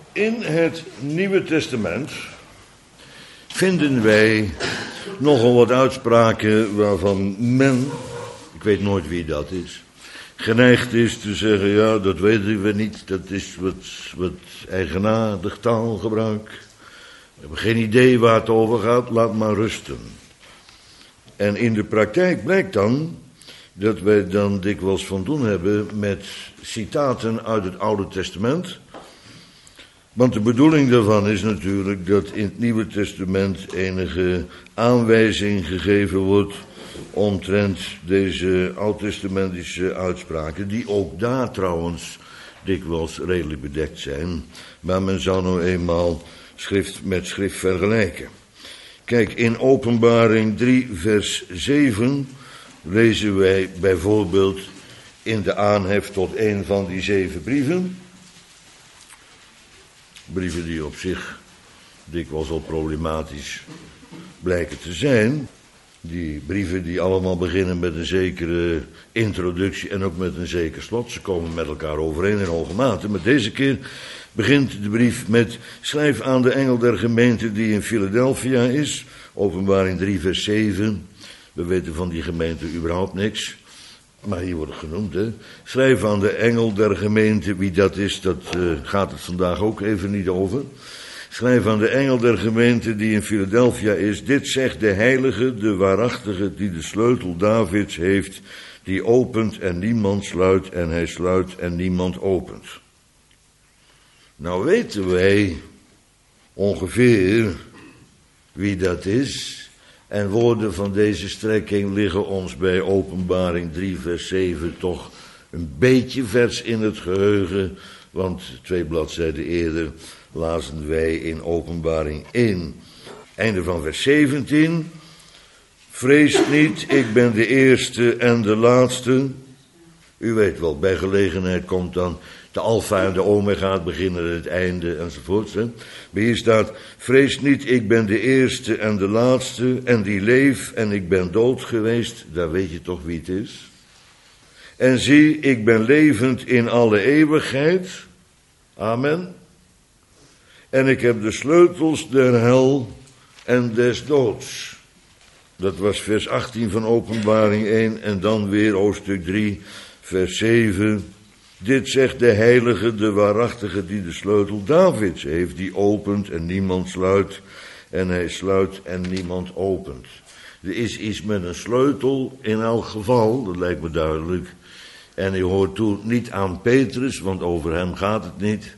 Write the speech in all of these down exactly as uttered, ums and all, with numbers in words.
In het Nieuwe Testament vinden wij nogal wat uitspraken waarvan men, ik weet nooit wie dat is, geneigd is te zeggen, ja, dat weten we niet, dat is wat, wat eigenaardig taalgebruik. We hebben geen idee waar het over gaat, laat maar rusten. En in de praktijk blijkt dan dat wij dan dikwijls van doen hebben met citaten uit het Oude Testament. Want de bedoeling daarvan is natuurlijk dat in het Nieuwe Testament enige aanwijzing gegeven wordt omtrent deze oud-testamentische uitspraken, die ook daar trouwens dikwijls redelijk bedekt zijn. Maar men zou nou eenmaal schrift met schrift vergelijken. Kijk, in Openbaring drie vers zeven lezen wij bijvoorbeeld in de aanhef tot een van die zeven brieven. Brieven die op zich dikwijls al problematisch blijken te zijn. Die brieven die allemaal beginnen met een zekere introductie en ook met een zeker slot. Ze komen met elkaar overeen in hoge mate. Maar deze keer begint de brief met: schrijf aan de engel der gemeente die in Philadelphia is. Openbaring drie vers zeven. We weten van die gemeente überhaupt niks. Maar hier wordt het genoemd, hè. Schrijf aan de engel der gemeente, wie dat is, dat uh, gaat het vandaag ook even niet over. Schrijf aan de engel der gemeente die in Philadelphia is: dit zegt de heilige, de waarachtige, die de sleutel Davids heeft, die opent en niemand sluit, en hij sluit en niemand opent. Nou weten wij ongeveer wie dat is. En woorden van deze strekking liggen ons bij Openbaring drie vers zeven toch een beetje vers in het geheugen. Want twee bladzijden eerder lazen wij in Openbaring één, einde van vers zeventien. Vrees niet, ik ben de eerste en de laatste. U weet wel, bij gelegenheid komt dan de alfa en de omega, het begin en het einde enzovoort. Hè. Maar hier staat: vrees niet, ik ben de eerste en de laatste en die leef en ik ben dood geweest. Daar weet je toch wie het is. En zie, ik ben levend in alle eeuwigheid. Amen. En ik heb de sleutels der hel en des doods. Dat was vers achttien van Openbaring één en dan weer hoofdstuk drie, vers zeven. Dit zegt de heilige, de waarachtige, die de sleutel Davids heeft, die opent en niemand sluit, en hij sluit en niemand opent. Er is iets met een sleutel in elk geval, dat lijkt me duidelijk. En u hoort toe niet aan Petrus, want over hem gaat het niet.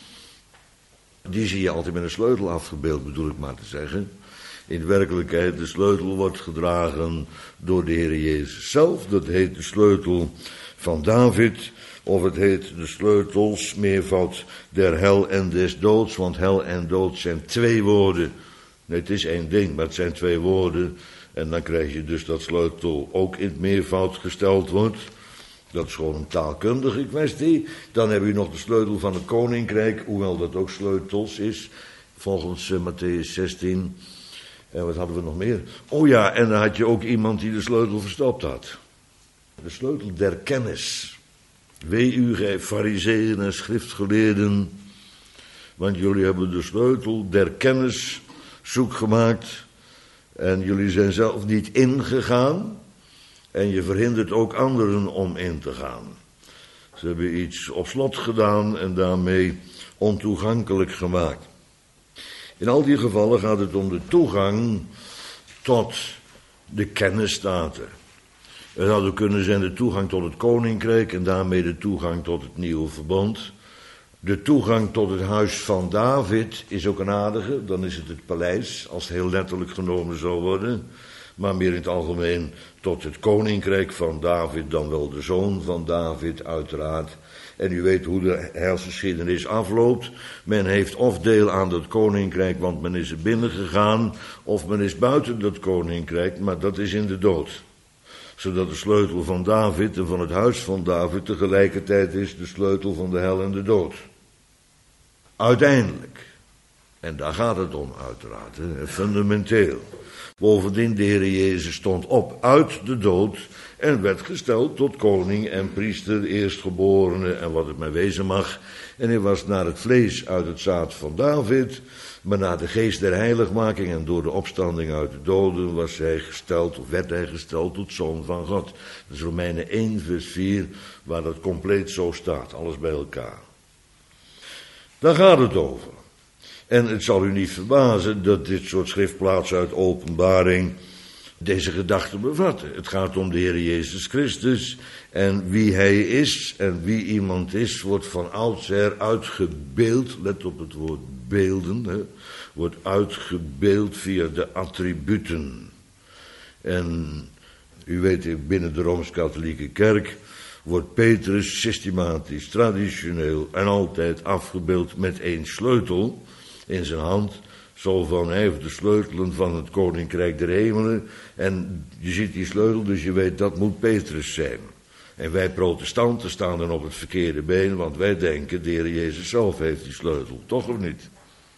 Die zie je altijd met een sleutel afgebeeld, bedoel ik maar te zeggen. In werkelijkheid, de sleutel wordt gedragen door de Heer Jezus zelf. Dat heet de sleutel van David. Of het heet de sleutels, meervoud, der hel en des doods. Want hel en dood zijn twee woorden. Nee, het is één ding, maar het zijn twee woorden. En dan krijg je dus dat sleutel ook in het meervoud gesteld wordt. Dat is gewoon een taalkundige kwestie. Dan heb je nog de sleutel van het koninkrijk, hoewel dat ook sleutels is. Volgens uh, Matthäus zestien. En wat hadden we nog meer? Oh ja, en dan had je ook iemand die de sleutel verstopt had. De sleutel der kennis. Wee u, gij farizeeën en schriftgeleerden, want jullie hebben de sleutel der kennis zoek gemaakt en jullie zijn zelf niet ingegaan en je verhindert ook anderen om in te gaan. Ze hebben iets op slot gedaan en daarmee ontoegankelijk gemaakt. In al die gevallen gaat het om de toegang tot de kennis, staat er. Het had ook kunnen zijn de toegang tot het koninkrijk en daarmee de toegang tot het nieuwe verbond. De toegang tot het huis van David is ook een aardige, dan is het het paleis, als het heel letterlijk genomen zou worden. Maar meer in het algemeen tot het koninkrijk van David, dan wel de zoon van David uiteraard. En u weet hoe de heilsgeschiedenis afloopt. Men heeft of deel aan dat koninkrijk, want men is er binnen gegaan, of men is buiten dat koninkrijk, maar dat is in de dood. Zodat de sleutel van David en van het huis van David tegelijkertijd is de sleutel van de hel en de dood. Uiteindelijk En daar gaat het om uiteraard, hè, fundamenteel. Bovendien, de Heer Jezus stond op uit de dood en werd gesteld tot koning en priester, eerstgeborene en wat het maar wezen mag. En hij was naar het vlees uit het zaad van David, maar naar de geest der heiligmaking en door de opstanding uit de doden was hij gesteld, of werd hij gesteld tot zoon van God. Dat is Romeinen één vers vier, waar dat compleet zo staat, alles bij elkaar. Daar gaat het over. En het zal u niet verbazen dat dit soort schriftplaatsen uit Openbaring deze gedachten bevatten. Het gaat om de Heer Jezus Christus en wie hij is en wie iemand is, wordt van oudsher uitgebeeld, let op het woord beelden, hè, wordt uitgebeeld via de attributen. En u weet, binnen de Rooms-Katholieke Kerk wordt Petrus systematisch, traditioneel en altijd afgebeeld met één sleutel in zijn hand. Zo van, hij heeft de sleutelen van het Koninkrijk der Hemelen. En je ziet die sleutel, dus je weet dat moet Petrus zijn. En wij protestanten staan dan op het verkeerde been, want wij denken, de Heer Jezus zelf heeft die sleutel. Toch of niet?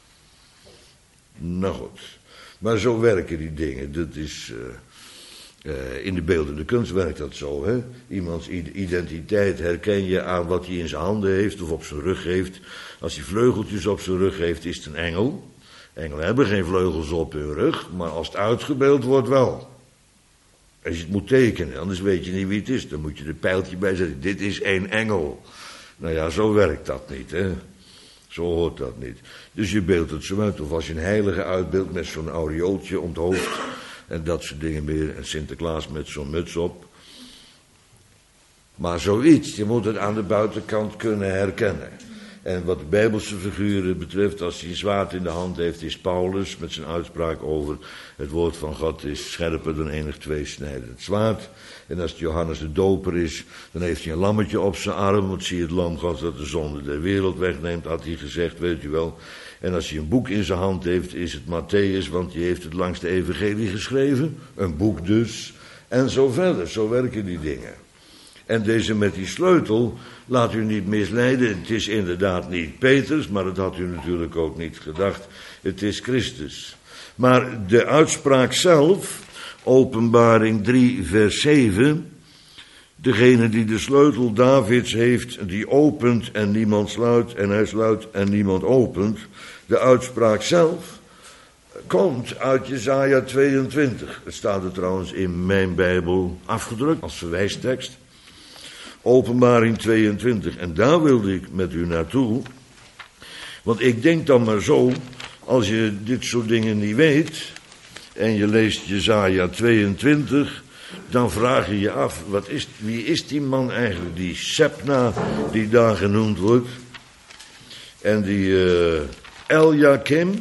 Nou goed. Maar zo werken die dingen. Dat is, uh, uh, in de beeldende kunst werkt dat zo. Hè? Iemands identiteit herken je aan wat hij in zijn handen heeft of op zijn rug heeft. Als hij vleugeltjes op zijn rug heeft, is het een engel. Engelen hebben geen vleugels op hun rug, maar als het uitgebeeld wordt wel. Als je het moet tekenen, anders weet je niet wie het is. Dan moet je er pijltje bij zetten. Dit is één engel. Nou ja, zo werkt dat niet, hè. Zo hoort dat niet. Dus je beeldt het zo uit. Of als je een heilige uitbeeldt met zo'n aureooltje om het hoofd. En dat soort dingen meer. En Sinterklaas met zo'n muts op. Maar zoiets, je moet het aan de buitenkant kunnen herkennen. En wat de Bijbelse figuren betreft, als hij een zwaard in de hand heeft, is Paulus met zijn uitspraak over het woord van God is scherper dan enig tweesnijdend zwaard. En als het Johannes de Doper is, dan heeft hij een lammetje op zijn arm, want zie het lam Gods dat de zonde der wereld wegneemt, had hij gezegd, weet u wel. En als hij een boek in zijn hand heeft, is het Matthäus, want die heeft het langs de evangelie geschreven. Een boek dus. En zo verder, zo werken die dingen. En deze met die sleutel, laat u niet misleiden, het is inderdaad niet Petrus, maar dat had u natuurlijk ook niet gedacht, het is Christus. Maar de uitspraak zelf, Openbaring drie vers zeven, degene die de sleutel Davids heeft, die opent en niemand sluit, en hij sluit en niemand opent, de uitspraak zelf komt uit Jesaja tweeëntwintig. Het staat er trouwens in mijn Bijbel afgedrukt als verwijstekst. Openbaring tweeëntwintig. En daar wilde ik met u naartoe. Want ik denk dan maar zo, als je dit soort dingen niet weet, en je leest Jesaja tweeëntwintig, dan vraag je je af, wat is, wie is die man eigenlijk, die Sebna, die daar genoemd wordt, en die uh, Eliakim,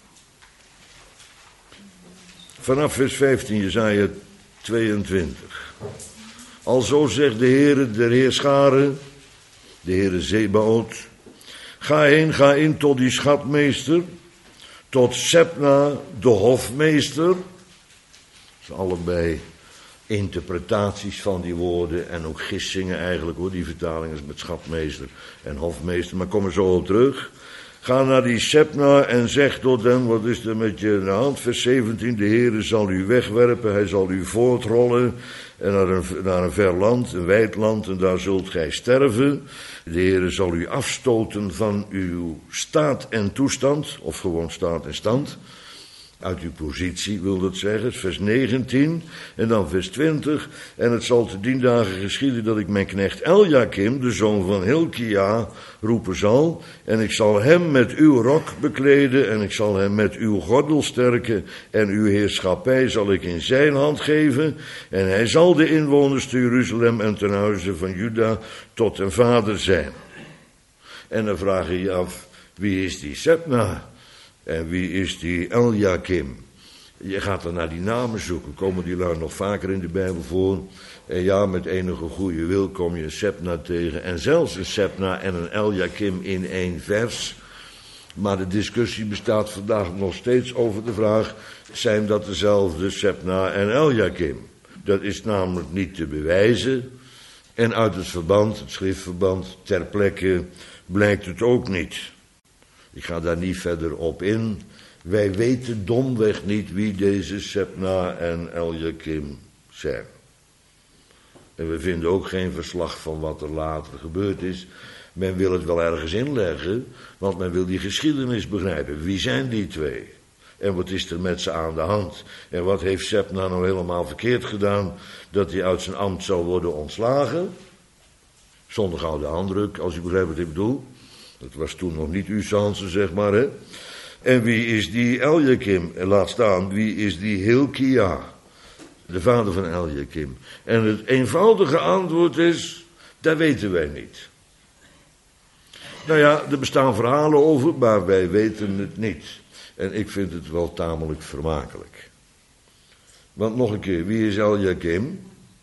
vanaf vers vijftien, Jesaja tweeëntwintig. Alzo zegt de Heere der Heerscharen, de Heere Zebaoth, ga heen, ga in tot die schatmeester, tot Sebna, de hofmeester. Dat zijn allebei interpretaties van die woorden en ook gissingen eigenlijk, hoor, die vertaling is met schatmeester en hofmeester, maar kom er zo op terug. Ga naar die Sebna en zeg tot hem, wat is er met je in de hand? Vers zeventien, de Heere zal u wegwerpen, hij zal u voortrollen en naar een, naar een ver land, een wijd land, en daar zult gij sterven. De Heere zal u afstoten van uw staat en toestand, of gewoon staat en stand. Uit uw positie wil dat zeggen, vers negentien en dan vers twintig. En het zal te dien dagen geschieden dat ik mijn knecht Eliakim, de zoon van Hilkia, roepen zal. En ik zal hem met uw rok bekleden en ik zal hem met uw gordel sterken. En uw heerschappij zal ik in zijn hand geven. En hij zal de inwoners te Jeruzalem en ten huize van Juda tot een vader zijn. En dan vraag je je af, wie is die Sebna? En wie is die Eliakim? Je gaat dan naar die namen zoeken. Komen die lui nog vaker in de Bijbel voor? En ja, met enige goede wil kom je een Sebna tegen. En zelfs een Sebna en een Eliakim in één vers. Maar de discussie bestaat vandaag nog steeds over de vraag, zijn dat dezelfde Sebna en Eliakim? Dat is namelijk niet te bewijzen. En uit het verband, het schriftverband, ter plekke blijkt het ook niet. Ik ga daar niet verder op in. Wij weten domweg niet wie deze Sebna en Eliakim zijn. En we vinden ook geen verslag van wat er later gebeurd is. Men wil het wel ergens inleggen, want men wil die geschiedenis begrijpen. Wie zijn die twee? En wat is er met ze aan de hand? En wat heeft Sebna nou helemaal verkeerd gedaan, dat hij uit zijn ambt zou worden ontslagen? Zonder gouden handdruk, als u begrijpt wat ik bedoel. Dat was toen nog niet usance, zeg maar, hè. En wie is die Eliakim? En laat staan, wie is die Hilkia? De vader van Eliakim. En het eenvoudige antwoord is, dat weten wij niet. Nou ja, er bestaan verhalen over, maar wij weten het niet. En ik vind het wel tamelijk vermakelijk. Want nog een keer, wie is Eliakim?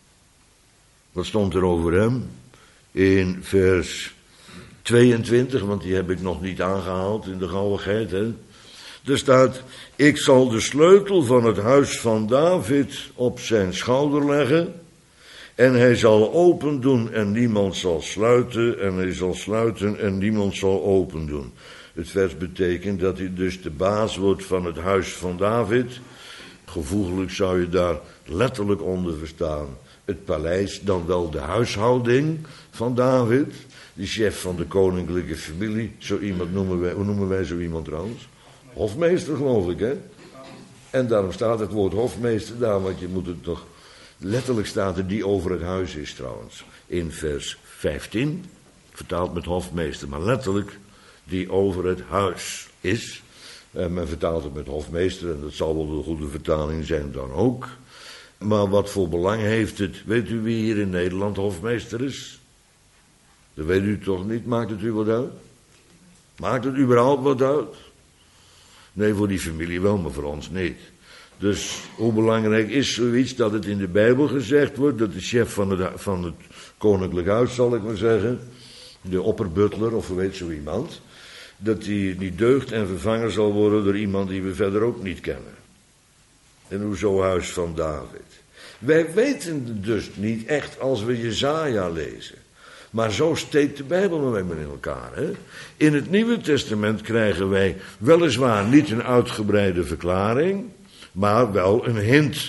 Wat stond er over hem? In vers tweeëntwintig, want die heb ik nog niet aangehaald in de gauwigheid, hè. Er staat, ik zal de sleutel van het huis van David op zijn schouder leggen, en hij zal open doen en niemand zal sluiten, en hij zal sluiten en niemand zal open doen. Het vers betekent dat hij dus de baas wordt van het huis van David. Gevoeglijk zou je daar letterlijk onder verstaan. Het paleis, dan wel de huishouding van David. De chef van de koninklijke familie. Zo iemand noemen wij, hoe noemen wij zo iemand trouwens? Hofmeester, geloof ik, hè? En daarom staat het woord hofmeester daar, want je moet het toch... Letterlijk staat er die over het huis is trouwens. In vers vijftien, vertaald met hofmeester, maar letterlijk die over het huis is. En men vertaalt het met hofmeester, en dat zal wel een goede vertaling zijn dan ook. Maar wat voor belang heeft het? Weet u wie hier in Nederland hofmeester is? Dat weet u toch niet? Maakt het u wat uit? Maakt het überhaupt wat uit? Nee, voor die familie wel, maar voor ons niet. Dus hoe belangrijk is zoiets dat het in de Bijbel gezegd wordt, dat de chef van het, van het koninklijk huis, zal ik maar zeggen, de opperbutler of weet zo iemand, dat die niet deugt en vervangen zal worden door iemand die we verder ook niet kennen. En hoezo huis van David? Wij weten het dus niet echt als we Jesaja lezen. Maar zo steekt de Bijbel nog even in elkaar. Hè? In het Nieuwe Testament krijgen wij weliswaar niet een uitgebreide verklaring, maar wel een hint.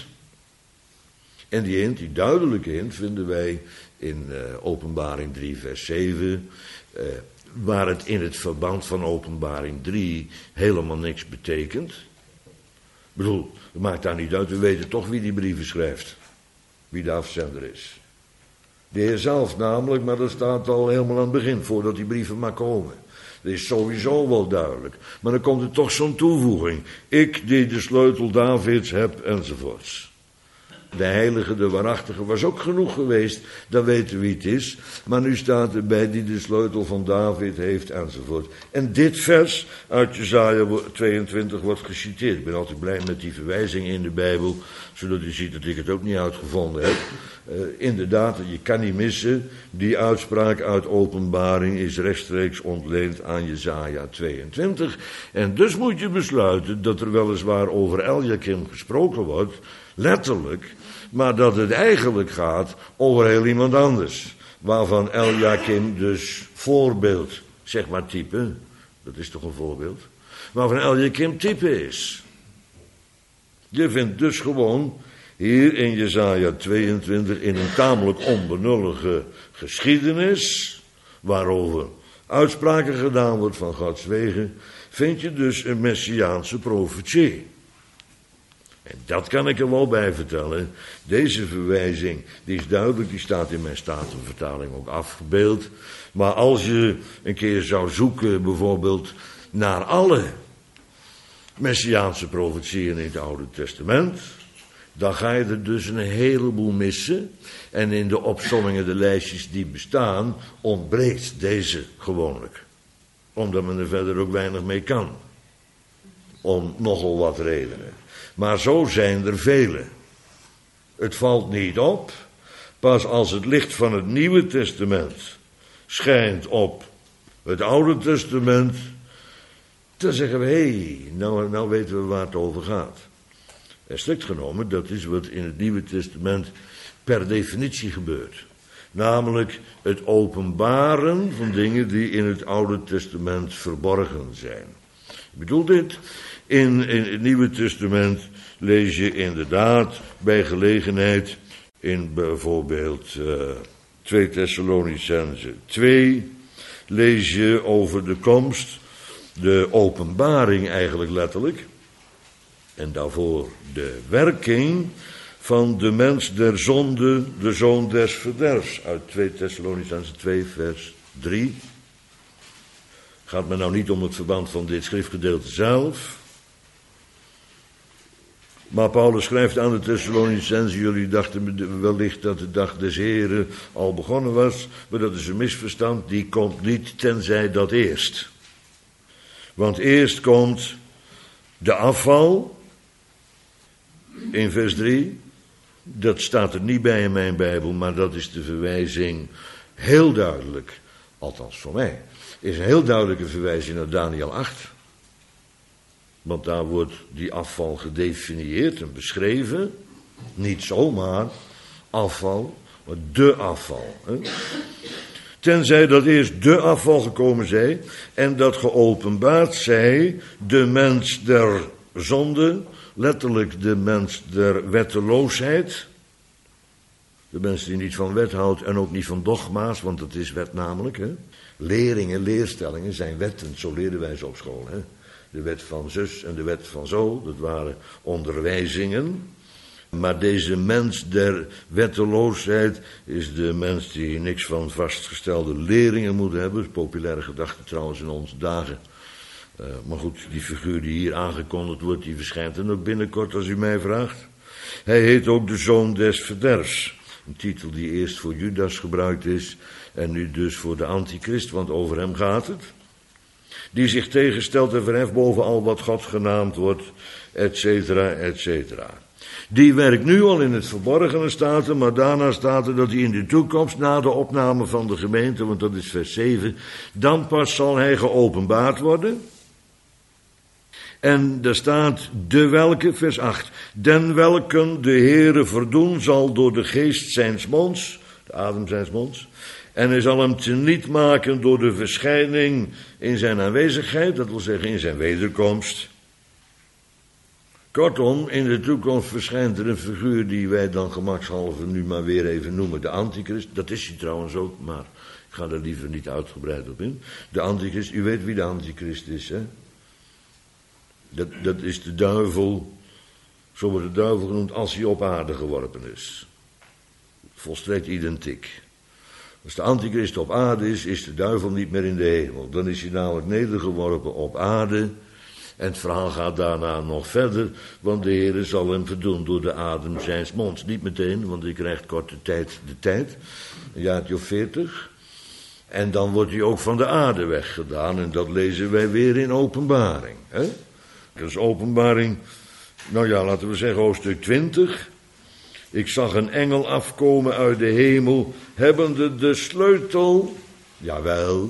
En die hint, die duidelijke hint, vinden wij in uh, Openbaring drie vers zeven, uh, waar het in het verband van Openbaring drie helemaal niks betekent. Ik bedoel, het maakt daar niet uit, we weten toch wie die brieven schrijft. Wie de afzender is. De Heer zelf namelijk, maar dat staat al helemaal aan het begin, voordat die brieven maar komen. Dat is sowieso wel duidelijk. Maar dan komt er toch zo'n toevoeging. Ik die de sleutel Davids heb, enzovoorts. De heilige, de waarachtige, was ook genoeg geweest. Dan weten we wie het is. Maar nu staat erbij die de sleutel van David heeft, enzovoort. En dit vers uit Jesaja tweeëntwintig wordt geciteerd. Ik ben altijd blij met die verwijzingen in de Bijbel, zodat u ziet dat ik het ook niet uitgevonden heb. Uh, inderdaad, je kan niet missen. Die uitspraak uit Openbaring is rechtstreeks ontleend aan Jesaja tweeëntwintig. En dus moet je besluiten dat er weliswaar over Eliakim gesproken wordt, letterlijk, maar dat het eigenlijk gaat over heel iemand anders. Waarvan Eliakim dus voorbeeld, zeg maar type, dat is toch een voorbeeld, waarvan Eliakim type is. Je vindt dus gewoon hier in Jesaja tweeëntwintig in een tamelijk onbenullige geschiedenis, waarover uitspraken gedaan wordt van Gods wegen, vind je dus een messiaanse profetie. En dat kan ik er wel bij vertellen. Deze verwijzing, die is duidelijk, die staat in mijn Statenvertaling ook afgebeeld. Maar als je een keer zou zoeken bijvoorbeeld naar alle messiaanse profetieën in het Oude Testament, dan ga je er dus een heleboel missen. En in de opsommingen, de lijstjes die bestaan, ontbreekt deze gewoonlijk. Omdat men er verder ook weinig mee kan. Om nogal wat redenen. Maar zo zijn er vele. Het valt niet op. Pas als het licht van het Nieuwe Testament schijnt op het Oude Testament, dan zeggen we, hé, hey, nou, nou weten we waar het over gaat. En strikt genomen, dat is wat in het Nieuwe Testament per definitie gebeurt. Namelijk het openbaren van dingen die in het Oude Testament verborgen zijn. Ik bedoel dit, in, in het Nieuwe Testament lees je inderdaad bij gelegenheid in bijvoorbeeld uh, twee Thessalonicense twee, lees je over de komst, de openbaring eigenlijk letterlijk, en daarvoor de werking van de mens der zonde, de zoon des verderfs, uit twee Thessalonicense twee vers drie. Gaat me nou niet om het verband van dit schriftgedeelte zelf. Maar Paulus schrijft aan de Thessalonicenzen, jullie dachten wellicht dat de dag des Heren al begonnen was, maar dat is een misverstand, die komt niet tenzij dat eerst. Want eerst komt de afval, in vers drie, dat staat er niet bij in mijn Bijbel, maar dat is de verwijzing heel duidelijk, althans voor mij, is een heel duidelijke verwijzing naar Daniël acht. Want daar wordt die afval gedefinieerd en beschreven. Niet zomaar afval, maar de afval. Hè? Tenzij dat eerst de afval gekomen zij en dat geopenbaard zij de mens der zonde, letterlijk de mens der wetteloosheid. De mens die niet van wet houdt en ook niet van dogma's, want dat is wet namelijk. Hè? Leringen, leerstellingen zijn wetten, zo leerden wij ze op school. Hè? De wet van zus en de wet van zo, dat waren onderwijzingen. Maar deze mens der wetteloosheid is de mens die niks van vastgestelde leringen moet hebben. Populaire gedachte trouwens in onze dagen. Uh, maar goed, die figuur die hier aangekondigd wordt, die verschijnt dan ook binnenkort als u mij vraagt. Hij heet ook de zoon des verderfs. Een titel die eerst voor Judas gebruikt is en nu dus voor de antichrist, want over hem gaat het. Die zich tegenstelt en verheft boven al wat God genaamd wordt, et cetera, et cetera. Die werkt nu al in het verborgene staat er, maar daarna staat er dat hij in de toekomst, na de opname van de gemeente, want dat is vers zeven, dan pas zal hij geopenbaard worden. En er staat de welke, vers acht, den welken de Heere verdoen zal door de geest zijns monds, de adem zijns monds, en hij zal hem teniet maken door de verschijning in zijn aanwezigheid, dat wil zeggen in zijn wederkomst. Kortom, in de toekomst verschijnt er een figuur die wij dan gemakshalve nu maar weer even noemen, de antichrist. Dat is hij trouwens ook, maar ik ga er liever niet uitgebreid op in. De antichrist, u weet wie de antichrist is, hè? Dat, dat is de duivel, zo wordt de duivel genoemd als hij op aarde geworpen is. Volstrekt identiek. Als de antichrist op aarde is, is de duivel niet meer in de hemel. Dan is hij namelijk nedergeworpen op aarde. En het verhaal gaat daarna nog verder, want de Heere zal hem verdoen door de adem zijns monds. Niet meteen, want hij krijgt korte tijd de tijd, een jaartje of veertig. En dan wordt hij ook van de aarde weggedaan en dat lezen wij weer in Openbaring. Hè? Dat is Openbaring, nou ja, laten we zeggen hoofdstuk twintig. Ik zag een engel afkomen uit de hemel, hebbende de sleutel, jawel,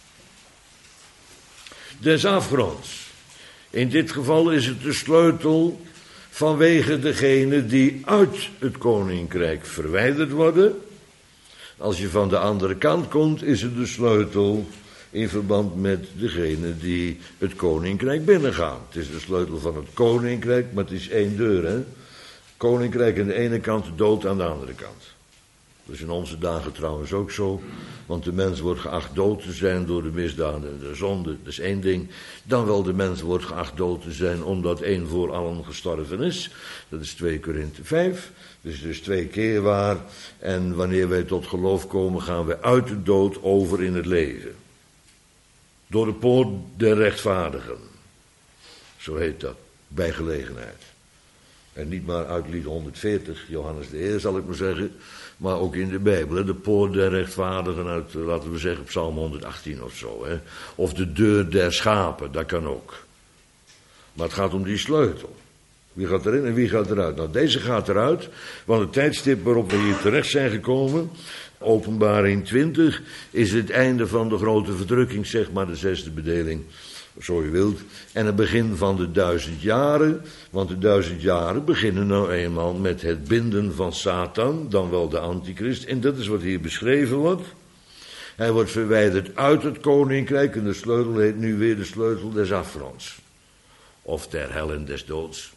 des afgronds. In dit geval is het de sleutel vanwege degene die uit het koninkrijk verwijderd worden. Als je van de andere kant komt, is het de sleutel in verband met degene die het koninkrijk binnengaan. Het is de sleutel van het koninkrijk, maar het is één deur, hè. Koninkrijk aan de ene kant, dood aan de andere kant. Dat is in onze dagen trouwens ook zo, want de mens wordt geacht dood te zijn door de misdaden, de zonde, dat is één ding. Dan wel de mens wordt geacht dood te zijn omdat één voor allen gestorven is. Dat is twee Korinthe vijf, dat is dus twee keer waar. En wanneer wij tot geloof komen, gaan we uit de dood over in het leven. Door de poort der rechtvaardigen. Zo heet dat, bij gelegenheid. En niet maar uit lied honderdveertig, Johannes de Heer zal ik maar zeggen, maar ook in de Bijbel. Hè? De poort der rechtvaardigen uit, laten we zeggen, Psalm honderdachttien of zo. Hè? Of de deur der schapen, dat kan ook. Maar het gaat om die sleutel. Wie gaat erin en wie gaat eruit? Nou, deze gaat eruit, want het tijdstip waarop we hier terecht zijn gekomen, Openbaring twintig is het einde van de grote verdrukking, zeg maar de zesde bedeling, zo je wilt. En het begin van de duizend jaren, want de duizend jaren beginnen nou eenmaal met het binden van Satan, dan wel de antichrist. En dat is wat hier beschreven wordt. Hij wordt verwijderd uit het koninkrijk en de sleutel heet nu weer de sleutel des afgronds. Of der hel en des doods.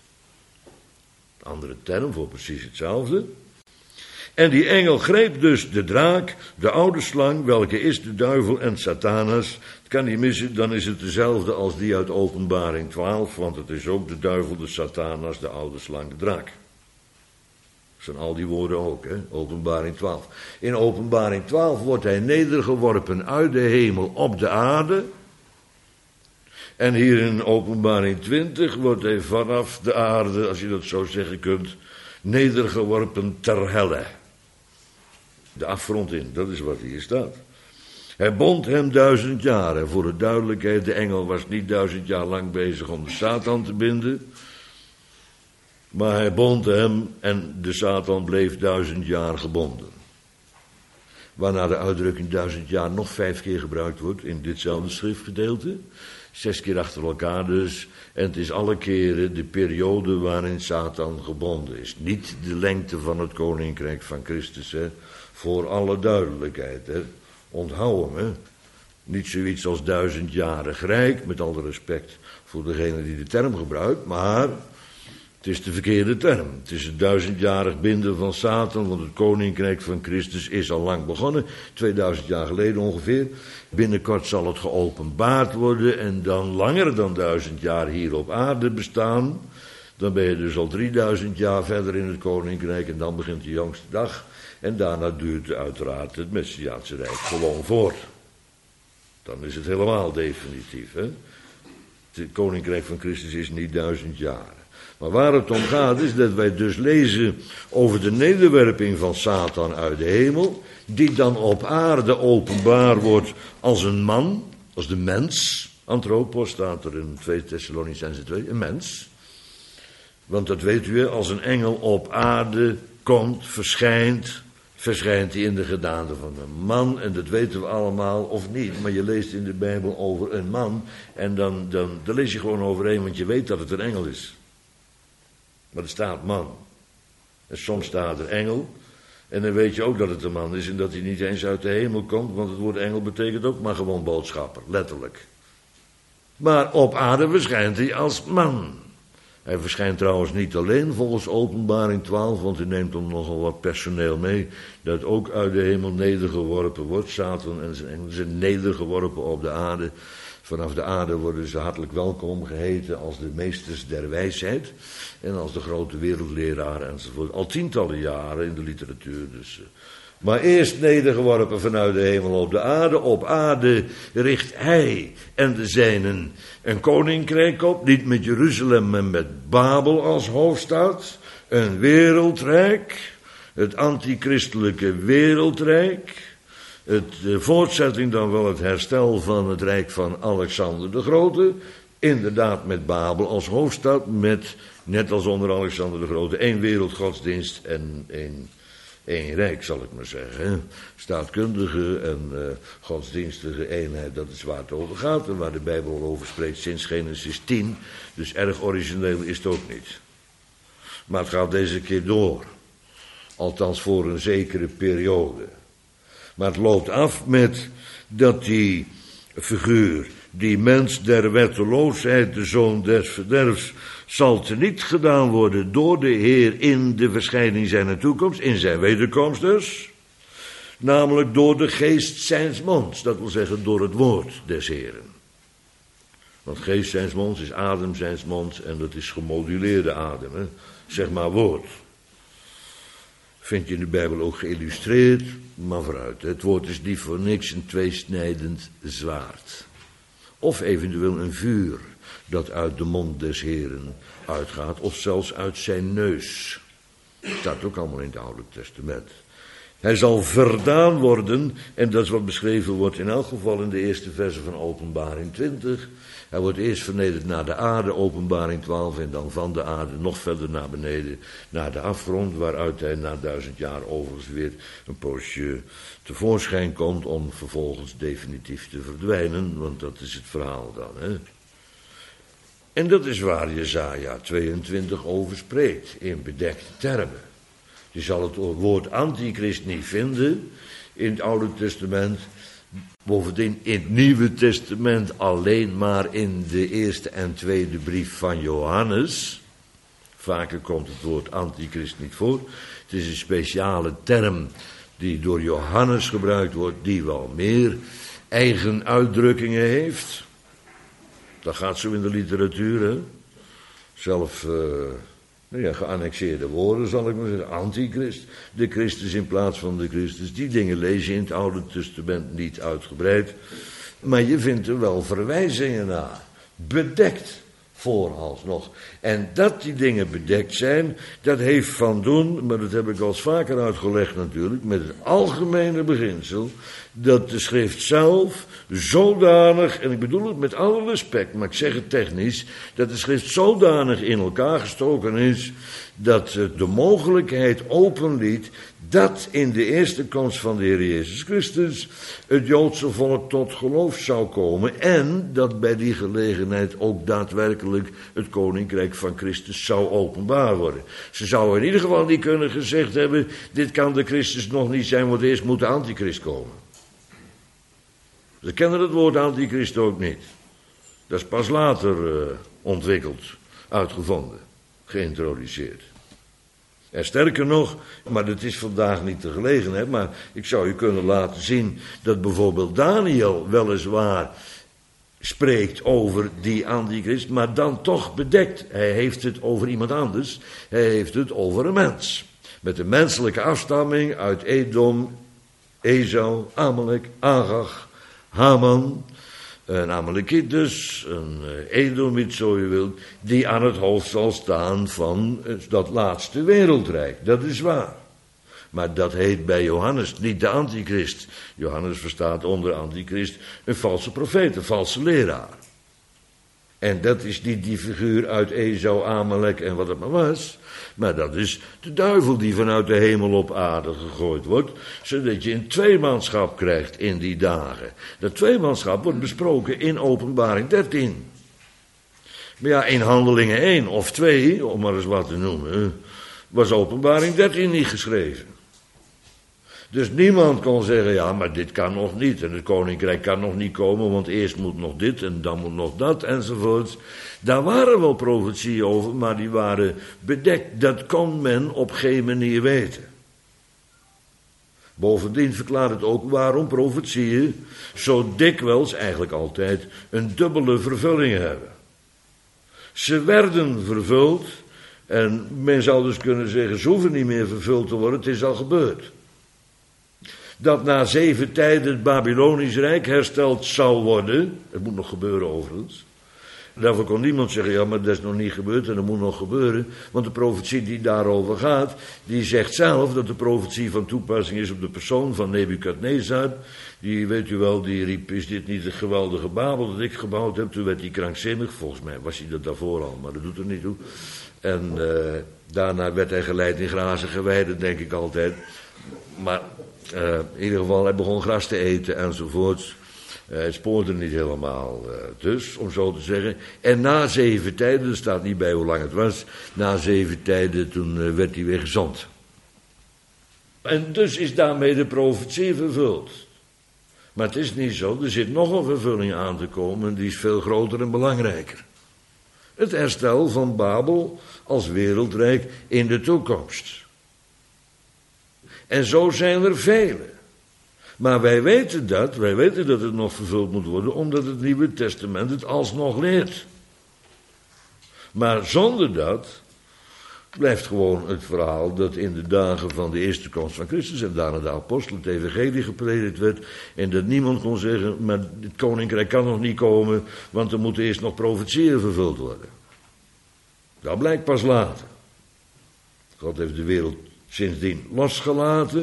Andere term voor precies hetzelfde. En die engel greep dus de draak, de oude slang, welke is de duivel en Satanas. Het kan niet missen, dan is het dezelfde als die uit Openbaring twaalf, want het is ook de duivel, de Satanas, de oude slang, de draak. Dat zijn al die woorden ook, hè? Openbaring twaalf. In Openbaring twaalf wordt hij nedergeworpen uit de hemel op de aarde. En hier in Openbaring twintig wordt hij vanaf de aarde, als je dat zo zeggen kunt, nedergeworpen ter helle. De afgrond in, dat is wat hier staat. Hij bond hem duizend jaar. En voor de duidelijkheid, de engel was niet duizend jaar lang bezig om de Satan te binden. Maar hij bond hem en de Satan bleef duizend jaar gebonden. Waarna de uitdrukking duizend jaar nog vijf keer gebruikt wordt in ditzelfde schriftgedeelte. Zes keer achter elkaar dus. En het is alle keren de periode waarin Satan gebonden is. Niet de lengte van het koninkrijk van Christus, hè. Voor alle duidelijkheid, hè. Onthoud hem, hè. Niet zoiets als duizendjarig rijk, met alle respect voor degene die de term gebruikt, maar het is de verkeerde term. Het is het duizendjarig binden van Satan, want het koninkrijk van Christus is al lang begonnen, tweeduizend jaar geleden ongeveer. Binnenkort zal het geopenbaard worden en dan langer dan duizend jaar hier op aarde bestaan. Dan ben je dus al drieduizend jaar verder in het koninkrijk en dan begint de jongste dag. En daarna duurt uiteraard het Messiaanse Rijk gewoon voort. Dan is het helemaal definitief, hè. Het koninkrijk van Christus is niet duizend jaar. Maar waar het om gaat is dat wij dus lezen over de nederwerping van Satan uit de hemel, die dan op aarde openbaar wordt als een man, als de mens. Anthropos staat er in twee Thessalonicenzen twee, een mens. Want dat weet u, als een engel op aarde komt, verschijnt, verschijnt hij in de gedaante van een man. En dat weten we allemaal, of niet. Maar je leest in de Bijbel over een man en dan, dan, dan lees je gewoon overheen, want je weet dat het een engel is. Maar er staat man. En soms staat er engel. En dan weet je ook dat het een man is en dat hij niet eens uit de hemel komt, want het woord engel betekent ook maar gewoon boodschapper, letterlijk. Maar op aarde verschijnt hij als man. Hij verschijnt trouwens niet alleen volgens Openbaring twaalf, want hij neemt hem nogal wat personeel mee, dat ook uit de hemel nedergeworpen wordt. Satan en zijn engelen zijn nedergeworpen op de aarde. Vanaf de aarde worden ze hartelijk welkom geheten als de meesters der wijsheid en als de grote wereldleraren enzovoort. Al tientallen jaren in de literatuur dus. Maar eerst nedergeworpen vanuit de hemel op de aarde. Op aarde richt hij en de zijnen een koninkrijk op, niet met Jeruzalem, maar met Babel als hoofdstad. Een wereldrijk, het antichristelijke wereldrijk. Het, de voortzetting dan wel het herstel van het rijk van Alexander de Grote. Inderdaad met Babel als hoofdstad, met, net als onder Alexander de Grote, één wereldgodsdienst en één, één rijk, zal ik maar zeggen. Hè. Staatkundige en uh, godsdienstige eenheid, dat is waar het over gaat en waar de Bijbel over spreekt sinds Genesis tien. Dus erg origineel is het ook niet. Maar het gaat deze keer door. Althans voor een zekere periode. Maar het loopt af met dat die figuur, die mens der wetteloosheid, de zoon des verderfs, zal teniet gedaan worden door de Heer in de verschijning zijner toekomst, in zijn wederkomst dus. Namelijk door de geest zijns monds, dat wil zeggen door het woord des Heeren. Want geest zijns monds is adem zijns monds en dat is gemoduleerde adem, hè? Zeg maar woord. Vind je in de Bijbel ook geïllustreerd, maar vooruit. Het woord is niet voor niks een tweesnijdend zwaard. Of eventueel een vuur dat uit de mond des Heren uitgaat, of zelfs uit zijn neus. Dat staat ook allemaal in het Oude Testament. Hij zal verdaan worden, en dat is wat beschreven wordt in elk geval in de eerste verse van Openbaring twintig. Hij wordt eerst vernederd naar de aarde, Openbaring twaalf, en dan van de aarde nog verder naar beneden, naar de afgrond, waaruit hij na duizend jaar overigens weer een poosje tevoorschijn komt, om vervolgens definitief te verdwijnen, want dat is het verhaal dan, hè. En dat is waar Jesaja tweeëntwintig over spreekt, in bedekte termen. Je zal het woord antichrist niet vinden in het Oude Testament. Bovendien in het Nieuwe Testament alleen maar in de eerste en tweede brief van Johannes. Vaker komt het woord antichrist niet voor. Het is een speciale term die door Johannes gebruikt wordt, die wel meer eigen uitdrukkingen heeft. Dat gaat zo in de literatuur, hè. Zelf... Uh, Nou ja, geannexeerde woorden, zal ik maar zeggen. Antichrist, de Christus in plaats van de Christus. Die dingen lees je in het Oude Testament niet uitgebreid. Maar je vindt er wel verwijzingen naar. Bedekt vooralsnog. En dat die dingen bedekt zijn, dat heeft van doen, maar dat heb ik al eens vaker uitgelegd natuurlijk, met het algemene beginsel, dat de schrift zelf zodanig, en ik bedoel het met alle respect, maar ik zeg het technisch, dat de schrift zodanig in elkaar gestoken is, dat het de mogelijkheid openliet dat in de eerste komst van de Heer Jezus Christus het Joodse volk tot geloof zou komen en dat bij die gelegenheid ook daadwerkelijk het koninkrijk van Christus zou openbaar worden. Ze zouden in ieder geval niet kunnen gezegd hebben, dit kan de Christus nog niet zijn, want eerst moet de antichrist komen. Ze kennen het woord antichrist ook niet. Dat is pas later uh, ontwikkeld, uitgevonden, geïntroduceerd. En sterker nog, maar dat is vandaag niet de gelegenheid, maar ik zou je kunnen laten zien dat bijvoorbeeld Daniel weliswaar spreekt over die antichrist, maar dan toch bedekt. Hij heeft het over iemand anders, hij heeft het over een mens. Met een menselijke afstamming uit Edom, Esau, Amalek, Agag, Haman, een Amalekiet dus, een Edomiet zo je wilt, die aan het hoofd zal staan van dat laatste wereldrijk. Dat is waar. Maar dat heet bij Johannes niet de antichrist. Johannes verstaat onder antichrist een valse profeet, een valse leraar. En dat is niet die figuur uit Esau, Amalek en wat het maar was. Maar dat is de duivel die vanuit de hemel op aarde gegooid wordt. Zodat je een tweemanschap krijgt in die dagen. Dat tweemanschap wordt besproken in Openbaring dertien. Maar ja, in Handelingen één of twee, om maar eens wat te noemen, was Openbaring dertien niet geschreven. Dus niemand kon zeggen, ja, maar dit kan nog niet. En het koninkrijk kan nog niet komen, want eerst moet nog dit en dan moet nog dat enzovoort. Daar waren wel profetieën over, maar die waren bedekt. Dat kon men op geen manier weten. Bovendien verklaart het ook waarom profetieën zo dikwijls, eigenlijk altijd, een dubbele vervulling hebben. Ze werden vervuld en men zou dus kunnen zeggen, ze hoeven niet meer vervuld te worden, het is al gebeurd. Dat na zeven tijden het Babylonisch Rijk hersteld zou worden. Het moet nog gebeuren overigens. Daarvoor kon niemand zeggen, ja, maar dat is nog niet gebeurd en dat moet nog gebeuren. Want de profetie die daarover gaat, die zegt zelf dat de profetie van toepassing is op de persoon van Nebukadnezar. Die, weet u wel, die riep, is dit niet het geweldige Babel dat ik gebouwd heb? Toen werd hij krankzinnig. Volgens mij was hij dat daarvoor al, maar dat doet er niet toe. En uh, daarna werd hij geleid in grazige weiden, denk ik altijd. Maar uh, in ieder geval, hij begon gras te eten enzovoorts. Uh, het spoorde niet helemaal, uh, dus, om zo te zeggen. En na zeven tijden, er staat niet bij hoe lang het was, na zeven tijden, toen uh, werd hij weer gezond. En dus is daarmee de profetie vervuld. Maar het is niet zo, er zit nog een vervulling aan te komen, die is veel groter en belangrijker. Het herstel van Babel als wereldrijk in de toekomst. En zo zijn er vele. Maar wij weten dat, wij weten dat het nog vervuld moet worden, omdat het Nieuwe Testament het alsnog leert. Maar zonder dat blijft gewoon het verhaal dat in de dagen van de eerste komst van Christus en daarna de apostelen het evangelie gepredikt werd en dat niemand kon zeggen, maar het koninkrijk kan nog niet komen, want er moeten eerst nog profetieën vervuld worden. Dat blijkt pas later. God heeft de wereld sindsdien losgelaten,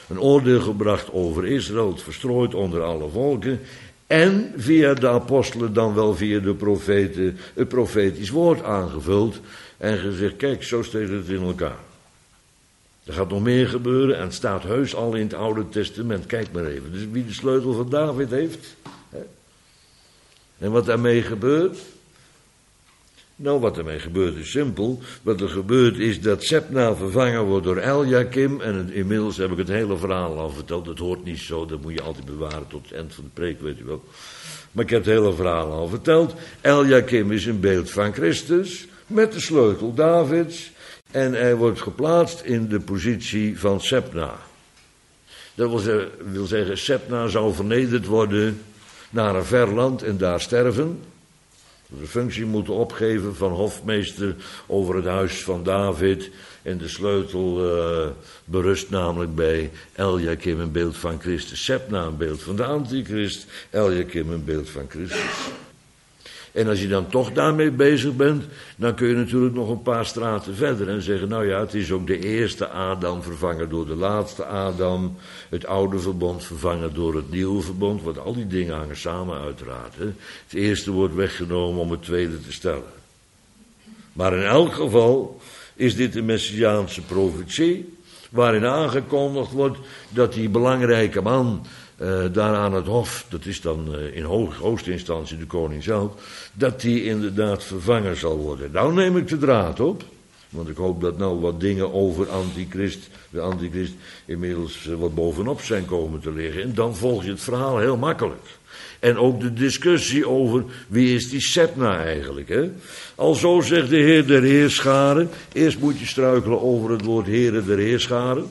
een oordeel gebracht over Israël, het verstrooid onder alle volken. En via de apostelen, dan wel via de profeten, het profetisch woord aangevuld. En gezegd, kijk, zo steekt het in elkaar. Er gaat nog meer gebeuren en het staat heus al in het Oude Testament. Kijk maar even, dus wie de sleutel van David heeft. Hè? En wat daarmee gebeurt? Nou, wat ermee gebeurt is simpel. Wat er gebeurt is dat Sebna vervangen wordt door Eliakim. En het, inmiddels heb ik het hele verhaal al verteld. Dat hoort niet zo, dat moet je altijd bewaren tot het eind van de preek, weet je wel. Maar ik heb het hele verhaal al verteld. Eliakim is een beeld van Christus, met de sleutel Davids. En hij wordt geplaatst in de positie van Sebna. Dat wil zeggen, wil zeggen Sebna zou vernederd worden naar een ver land en daar sterven. De functie moeten opgeven van hofmeester over het huis van David. En de sleutel uh, berust namelijk bij Eliakim, een beeld van Christus. Sebna, een beeld van de antichrist. Eliakim, een beeld van Christus. En als je dan toch daarmee bezig bent, dan kun je natuurlijk nog een paar straten verder en zeggen, nou ja, het is ook de eerste Adam vervangen door de laatste Adam, het oude verbond vervangen door het nieuwe verbond, want al die dingen hangen samen uiteraard. Hè. Het eerste wordt weggenomen om het tweede te stellen. Maar in elk geval is dit een messiaanse profetie, waarin aangekondigd wordt dat die belangrijke man Uh, daar aan het hof, dat is dan uh, in hoog, hoogste instantie de koning zelf, dat die inderdaad vervangen zal worden. Nou neem ik de draad op, want ik hoop dat nou wat dingen over antichrist, de antichrist inmiddels uh, wat bovenop zijn komen te liggen. En dan volg je het verhaal heel makkelijk. En ook de discussie over wie is die Sebna eigenlijk. Hè? Alzo zegt de Heer der Heerscharen, eerst moet je struikelen over het woord Heere der Heerscharen.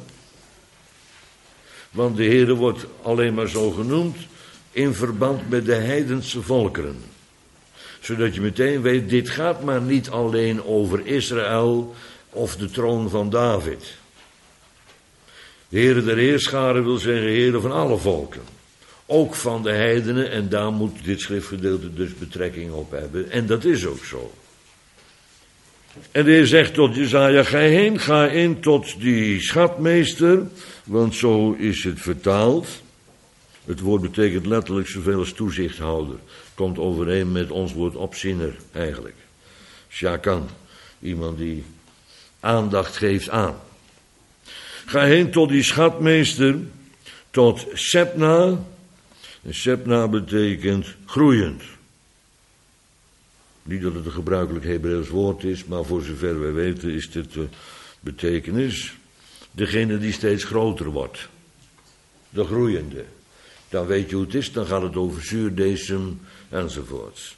Want de Heere wordt alleen maar zo genoemd in verband met de heidense volkeren. Zodat je meteen weet, dit gaat maar niet alleen over Israël of de troon van David. De Heere der Heerscharen wil zeggen Heere van alle volken. Ook van de heidenen, en daar moet dit schriftgedeelte dus betrekking op hebben. En dat is ook zo. En de Heer zegt tot Jesaja, ga heen, ga in tot die schatmeester, want zo is het vertaald. Het woord betekent letterlijk zoveel als toezichthouder. Komt overeen met ons woord opziener eigenlijk. Shakan, iemand die aandacht geeft aan. Ga heen tot die schatmeester, tot Sebna. En Sebna betekent groeiend. Niet dat het een gebruikelijk Hebreeuws woord is, maar voor zover wij weten is dit de betekenis. Degene die steeds groter wordt. De groeiende. Dan weet je hoe het is, dan gaat het over zuurdesem enzovoorts.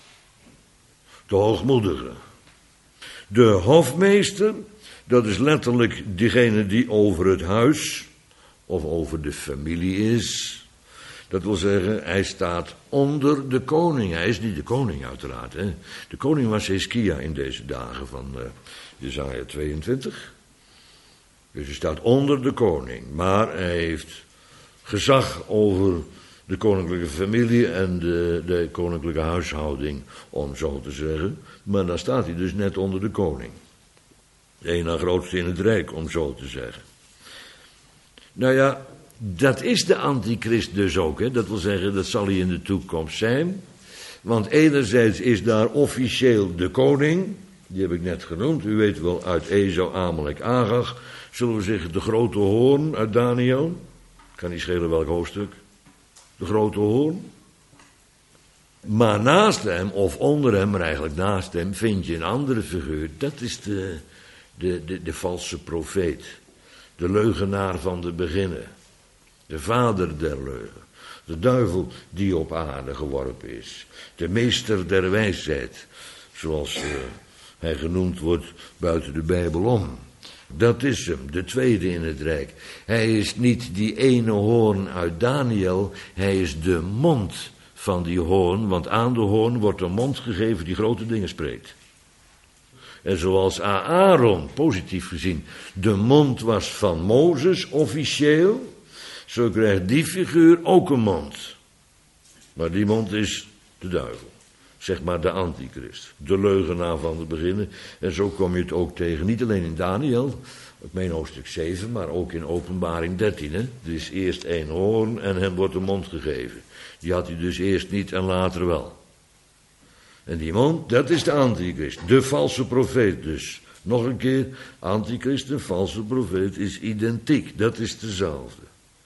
De hoogmoedige. De hofmeester, dat is letterlijk degene die over het huis of over de familie is. Dat wil zeggen, hij staat onder de koning. Hij is niet de koning uiteraard. Hè. De koning was Hizkia in deze dagen van uh, Jesaja tweeëntwintig. Dus hij staat onder de koning. Maar hij heeft gezag over de koninklijke familie en de, de koninklijke huishouding, om zo te zeggen. Maar dan staat hij dus net onder de koning. De ene grootste in het rijk, om zo te zeggen. Nou ja, dat is de antichrist dus ook. Hè? Dat wil zeggen, dat zal hij in de toekomst zijn. Want enerzijds is daar officieel de koning. Die heb ik net genoemd. U weet wel, uit Ezo, Amalek, Agag. Zullen we zeggen, de grote hoorn uit Daniel. Kan niet schelen welk hoofdstuk. De grote hoorn. Maar naast hem, of onder hem, maar eigenlijk naast hem, vind je een andere figuur. Dat is de, de, de, de valse profeet. De leugenaar van de beginnen. De vader der leugen. De duivel die op aarde geworpen is. De meester der wijsheid. Zoals uh, hij genoemd wordt buiten de Bijbel om. Dat is hem, de tweede in het rijk. Hij is niet die ene hoorn uit Daniel. Hij is de mond van die hoorn. Want aan de hoorn wordt een mond gegeven die grote dingen spreekt. En zoals Aaron, positief gezien, de mond was van Mozes officieel, zo krijgt die figuur ook een mond. Maar die mond is de duivel. zeg maar de antichrist. De leugenaar van het beginnen. En zo kom je het ook tegen, niet alleen in Daniel, ik meen hoofdstuk zeven, maar ook in Openbaring dertien. Hè? Er is eerst één hoorn en hem wordt de mond gegeven. Die had hij dus eerst niet en later wel. En die mond, dat is de antichrist, de valse profeet dus. Nog een keer, antichrist en valse profeet is identiek, dat is dezelfde.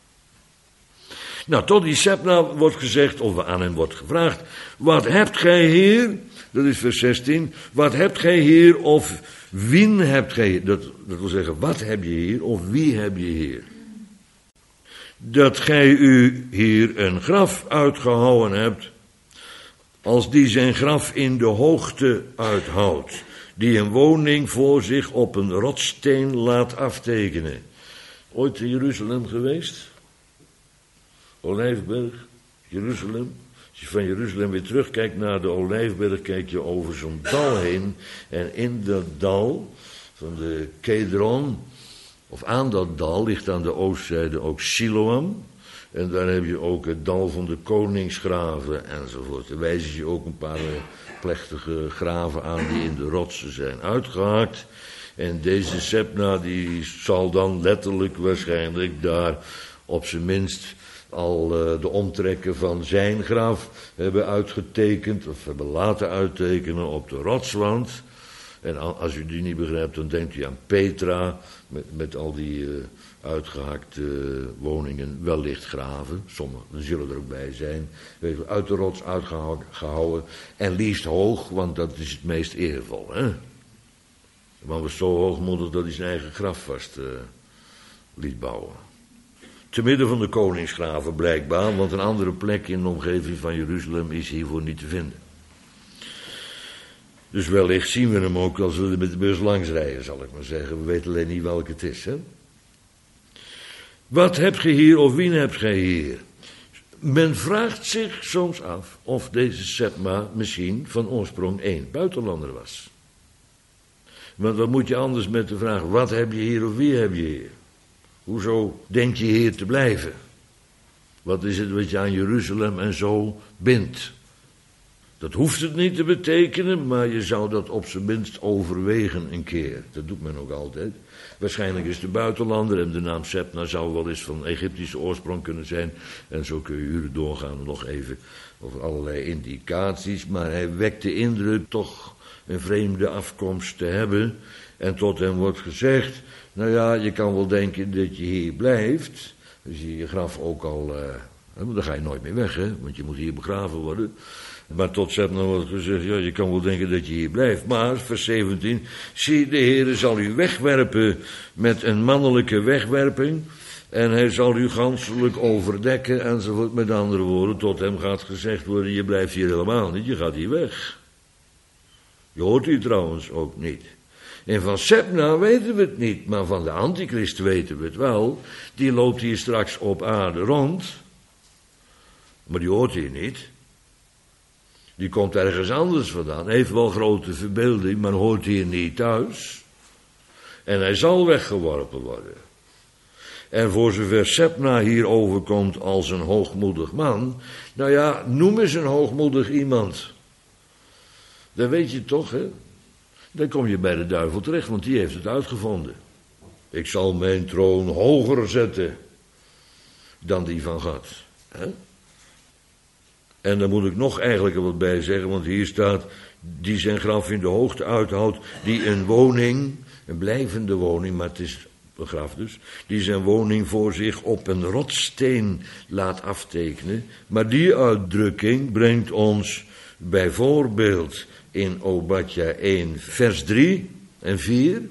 Nou, tot die Sebna wordt gezegd, of aan hem wordt gevraagd, wat hebt gij hier, dat is vers zestien, wat hebt gij hier of wien hebt gij hier, dat, dat wil zeggen, wat heb je hier of wie heb je hier? Dat gij u hier een graf uitgehouwen hebt, als die zijn graf in de hoogte uithoudt, die een woning voor zich op een rotssteen laat aftekenen. Ooit in Jeruzalem geweest? Olijfberg, Jeruzalem. Als je van Jeruzalem weer terugkijkt naar de Olijfberg, kijk je over zo'n dal heen. En in dat dal van de Kedron, of aan dat dal, ligt aan de oostzijde ook Siloam. En daar heb je ook het dal van de koningsgraven enzovoort. Er wijzen je ook een paar plechtige graven aan die in de rotsen zijn uitgehakt. En deze Sebna die zal dan letterlijk waarschijnlijk daar op zijn minst al uh, de omtrekken van zijn graf hebben uitgetekend, of hebben laten uittekenen op de rotswand. En als u die niet begrijpt, dan denkt u aan Petra, met, met al die uh, uitgehakte uh, woningen, wellicht graven, sommige zullen er ook bij zijn, weet je, uit de rots uitgehouden, en liefst hoog, want dat is het meest eervol. Hè? De man was zo hoogmoedig dat hij zijn eigen graf vast uh, liet bouwen. Te midden van de koningsgraven blijkbaar, want een andere plek in de omgeving van Jeruzalem is hiervoor niet te vinden. Dus wellicht zien we hem ook als we met de bus langs rijden, zal ik maar zeggen. We weten alleen niet welke het is, hè. Wat heb je hier of wie heb gij hier? Men vraagt zich soms af of deze Sebna misschien van oorsprong één buitenlander was. Want wat moet je anders met de vraag, wat heb je hier of wie heb je hier? Hoezo denk je hier te blijven? Wat is het wat je aan Jeruzalem en zo bindt? Dat hoeft het niet te betekenen, maar je zou dat op zijn minst overwegen een keer. Dat doet men ook altijd. Waarschijnlijk is de buitenlander en de naam Sebna zou wel eens van Egyptische oorsprong kunnen zijn. En zo kun je uren doorgaan nog even over allerlei indicaties. Maar hij wekt de indruk toch een vreemde afkomst te hebben. En tot hem wordt gezegd, nou ja, je kan wel denken dat je hier blijft. Dan zie je je graf ook al, uh, dan ga je nooit meer weg, hè, want je moet hier begraven worden. Maar tot Sebna wordt gezegd, ja, je kan wel denken dat je hier blijft. Maar, vers zeventien, zie, de Heere zal u wegwerpen met een mannelijke wegwerping. En hij zal u ganselijk overdekken, enzovoort. Met andere woorden, tot hem gaat gezegd worden, je blijft hier helemaal niet, je gaat hier weg. Je hoort hier trouwens ook niet. En van Sebna weten we het niet, maar van de antichrist weten we het wel. Die loopt hier straks op aarde rond, maar die hoort hier niet. Die komt ergens anders vandaan, heeft wel grote verbeelding, maar hoort hier niet thuis. En hij zal weggeworpen worden. En voor zover Sebna hier overkomt als een hoogmoedig man, nou ja, noem eens een hoogmoedig iemand. Dat weet je toch, hè? Dan kom je bij de duivel terecht, want die heeft het uitgevonden. Ik zal mijn troon hoger zetten dan die van God. Hè? En daar moet ik nog eigenlijk wat bij zeggen, want hier staat, die zijn graf in de hoogte uithoudt, die een woning, een blijvende woning, maar het is een graf dus, die zijn woning voor zich op een rotssteen laat aftekenen. Maar die uitdrukking brengt ons bijvoorbeeld in Obadja één, vers drie en vier.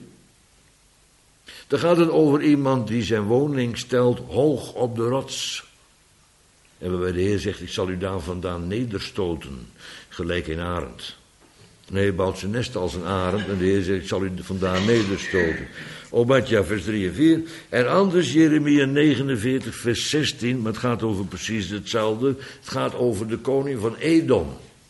Daar gaat het over iemand die zijn woning stelt hoog op de rots. En waarbij de Heer zegt, ik zal u daar vandaan nederstoten, gelijk een arend. Nee, hij bouwt zijn nest als een arend en de Heer zegt, ik zal u vandaan nederstoten. Obadja, vers drie en vier. En anders Jeremia negenenveertig, vers zestien, maar het gaat over precies hetzelfde. Het gaat over de koning van Edom.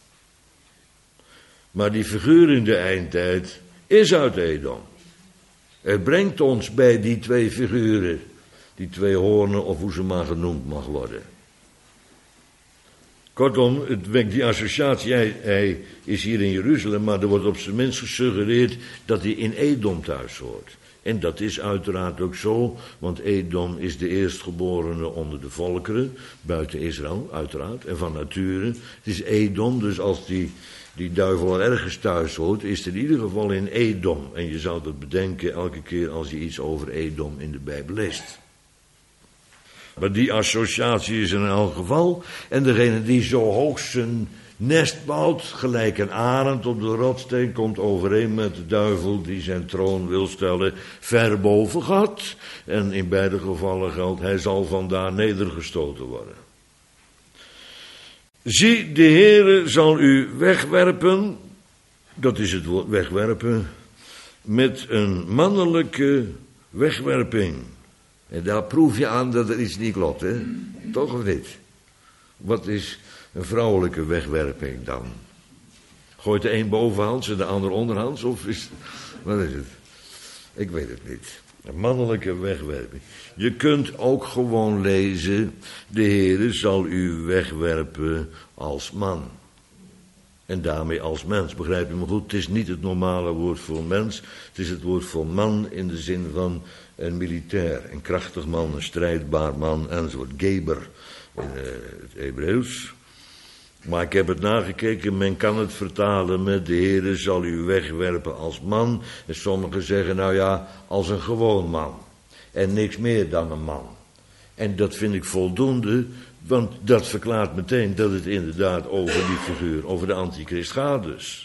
Maar die figuur in de eindtijd is uit Edom. Het brengt ons bij die twee figuren, die twee hoornen, of hoe ze maar genoemd mag worden. Kortom, het wekt die associatie. Hij, hij is hier in Jeruzalem, maar er wordt op zijn minst gesuggereerd dat hij in Edom thuis hoort. En dat is uiteraard ook zo, want Edom is de eerstgeborene onder de volkeren, buiten Israël, uiteraard, en van nature. Het is Edom, dus als die, die duivel ergens thuis hoort, is het in ieder geval in Edom. En je zou dat bedenken elke keer als je iets over Edom in de Bijbel leest. Maar die associatie is er in elk geval. En degene die zo hoog zijn nest bouwt, gelijk een arend op de rotsteen, komt overeen met de duivel die zijn troon wil stellen ver boven God. En in beide gevallen geldt, hij zal vandaar nedergestoten worden. Zie, de Heere zal u wegwerpen, dat is het woord wegwerpen, met een mannelijke wegwerping. En daar proef je aan dat er iets niet klopt, hè? Toch of niet? Wat is een vrouwelijke wegwerping dan? Gooit de een bovenhands en de ander onderhands? Of is, wat is het? Ik weet het niet. Een mannelijke wegwerping. Je kunt ook gewoon lezen, de Heere zal u wegwerpen als man. En daarmee als mens, begrijp je me goed? Het is niet het normale woord voor mens, het is het woord voor man in de zin van een militair, een krachtig man, een strijdbaar man, enzovoort. Geber in uh, het Hebreeuws. Maar ik heb het nagekeken, men kan het vertalen met de Heere zal u wegwerpen als man. En sommigen zeggen, nou ja, als een gewoon man. En niks meer dan een man. En dat vind ik voldoende, want dat verklaart meteen dat het inderdaad over die figuur, over de antichrist gaat dus.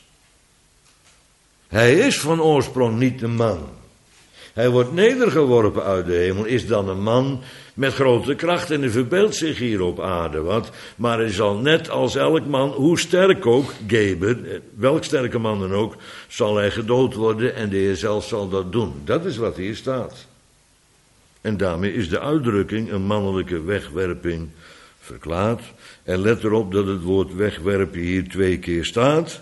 Hij is van oorsprong niet een man. Hij wordt nedergeworpen uit de hemel, is dan een man met grote kracht en hij verbeeldt zich hier op aarde wat. Maar hij zal net als elk man, hoe sterk ook, Geber, welk sterke man dan ook, zal hij gedood worden en de Heer zelf zal dat doen. Dat is wat hier staat. En daarmee is de uitdrukking een mannelijke wegwerping verklaard. En let erop dat het woord wegwerpen hier twee keer staat.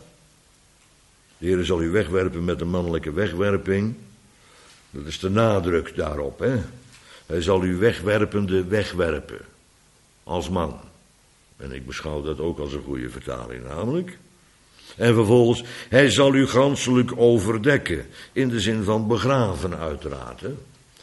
De Heer zal u wegwerpen met een mannelijke wegwerping. Dat is de nadruk daarop, hè. Hij zal u wegwerpende wegwerpen. Als man. En ik beschouw dat ook als een goede vertaling namelijk. En vervolgens, hij zal u ganselijk overdekken. In de zin van begraven uiteraard, hè.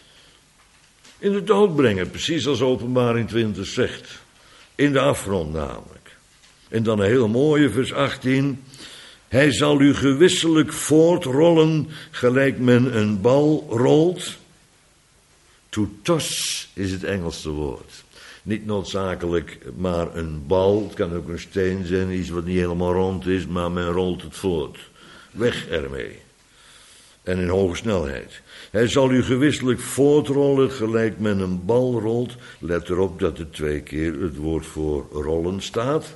In de dood brengen, precies als Openbaring twintig zegt. In de afgrond namelijk. En dan een heel mooie vers achttien. Hij zal u gewisselijk voortrollen, gelijk men een bal rolt. To toss is het Engelse woord. Niet noodzakelijk maar een bal, het kan ook een steen zijn, iets wat niet helemaal rond is, maar men rolt het voort. Weg ermee. En in hoge snelheid. Hij zal u gewisselijk voortrollen, gelijk men een bal rolt. Let erop dat er twee keer het woord voor rollen staat.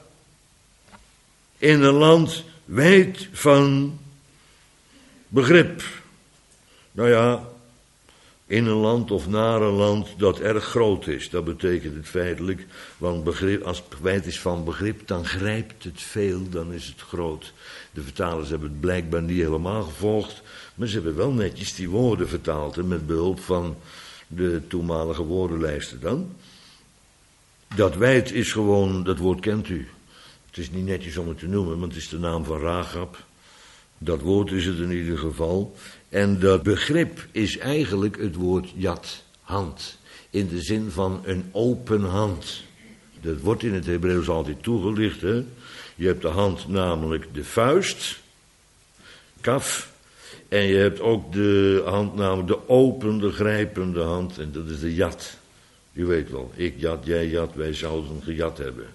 In een land wijd van begrip. Nou ja, in een land of naar een land dat erg groot is. Dat betekent het feitelijk, want begrip, als het wijd is van begrip, dan grijpt het veel, dan is het groot. De vertalers hebben het blijkbaar niet helemaal gevolgd, maar ze hebben wel netjes die woorden vertaald, en met behulp van de toenmalige woordenlijsten dan. Dat wijd is gewoon, dat woord kent u. Het is niet netjes om het te noemen, want het is de naam van Rahab. Dat woord is het in ieder geval. En dat begrip is eigenlijk het woord yad, hand. In de zin van een open hand. Dat wordt in het Hebreeuws altijd toegelicht, hè. Je hebt de hand namelijk de vuist, kaf. En je hebt ook de hand namelijk de open, de grijpende hand. En dat is de yad. U weet wel, ik jat, jij jat, wij zouden gejat hebben.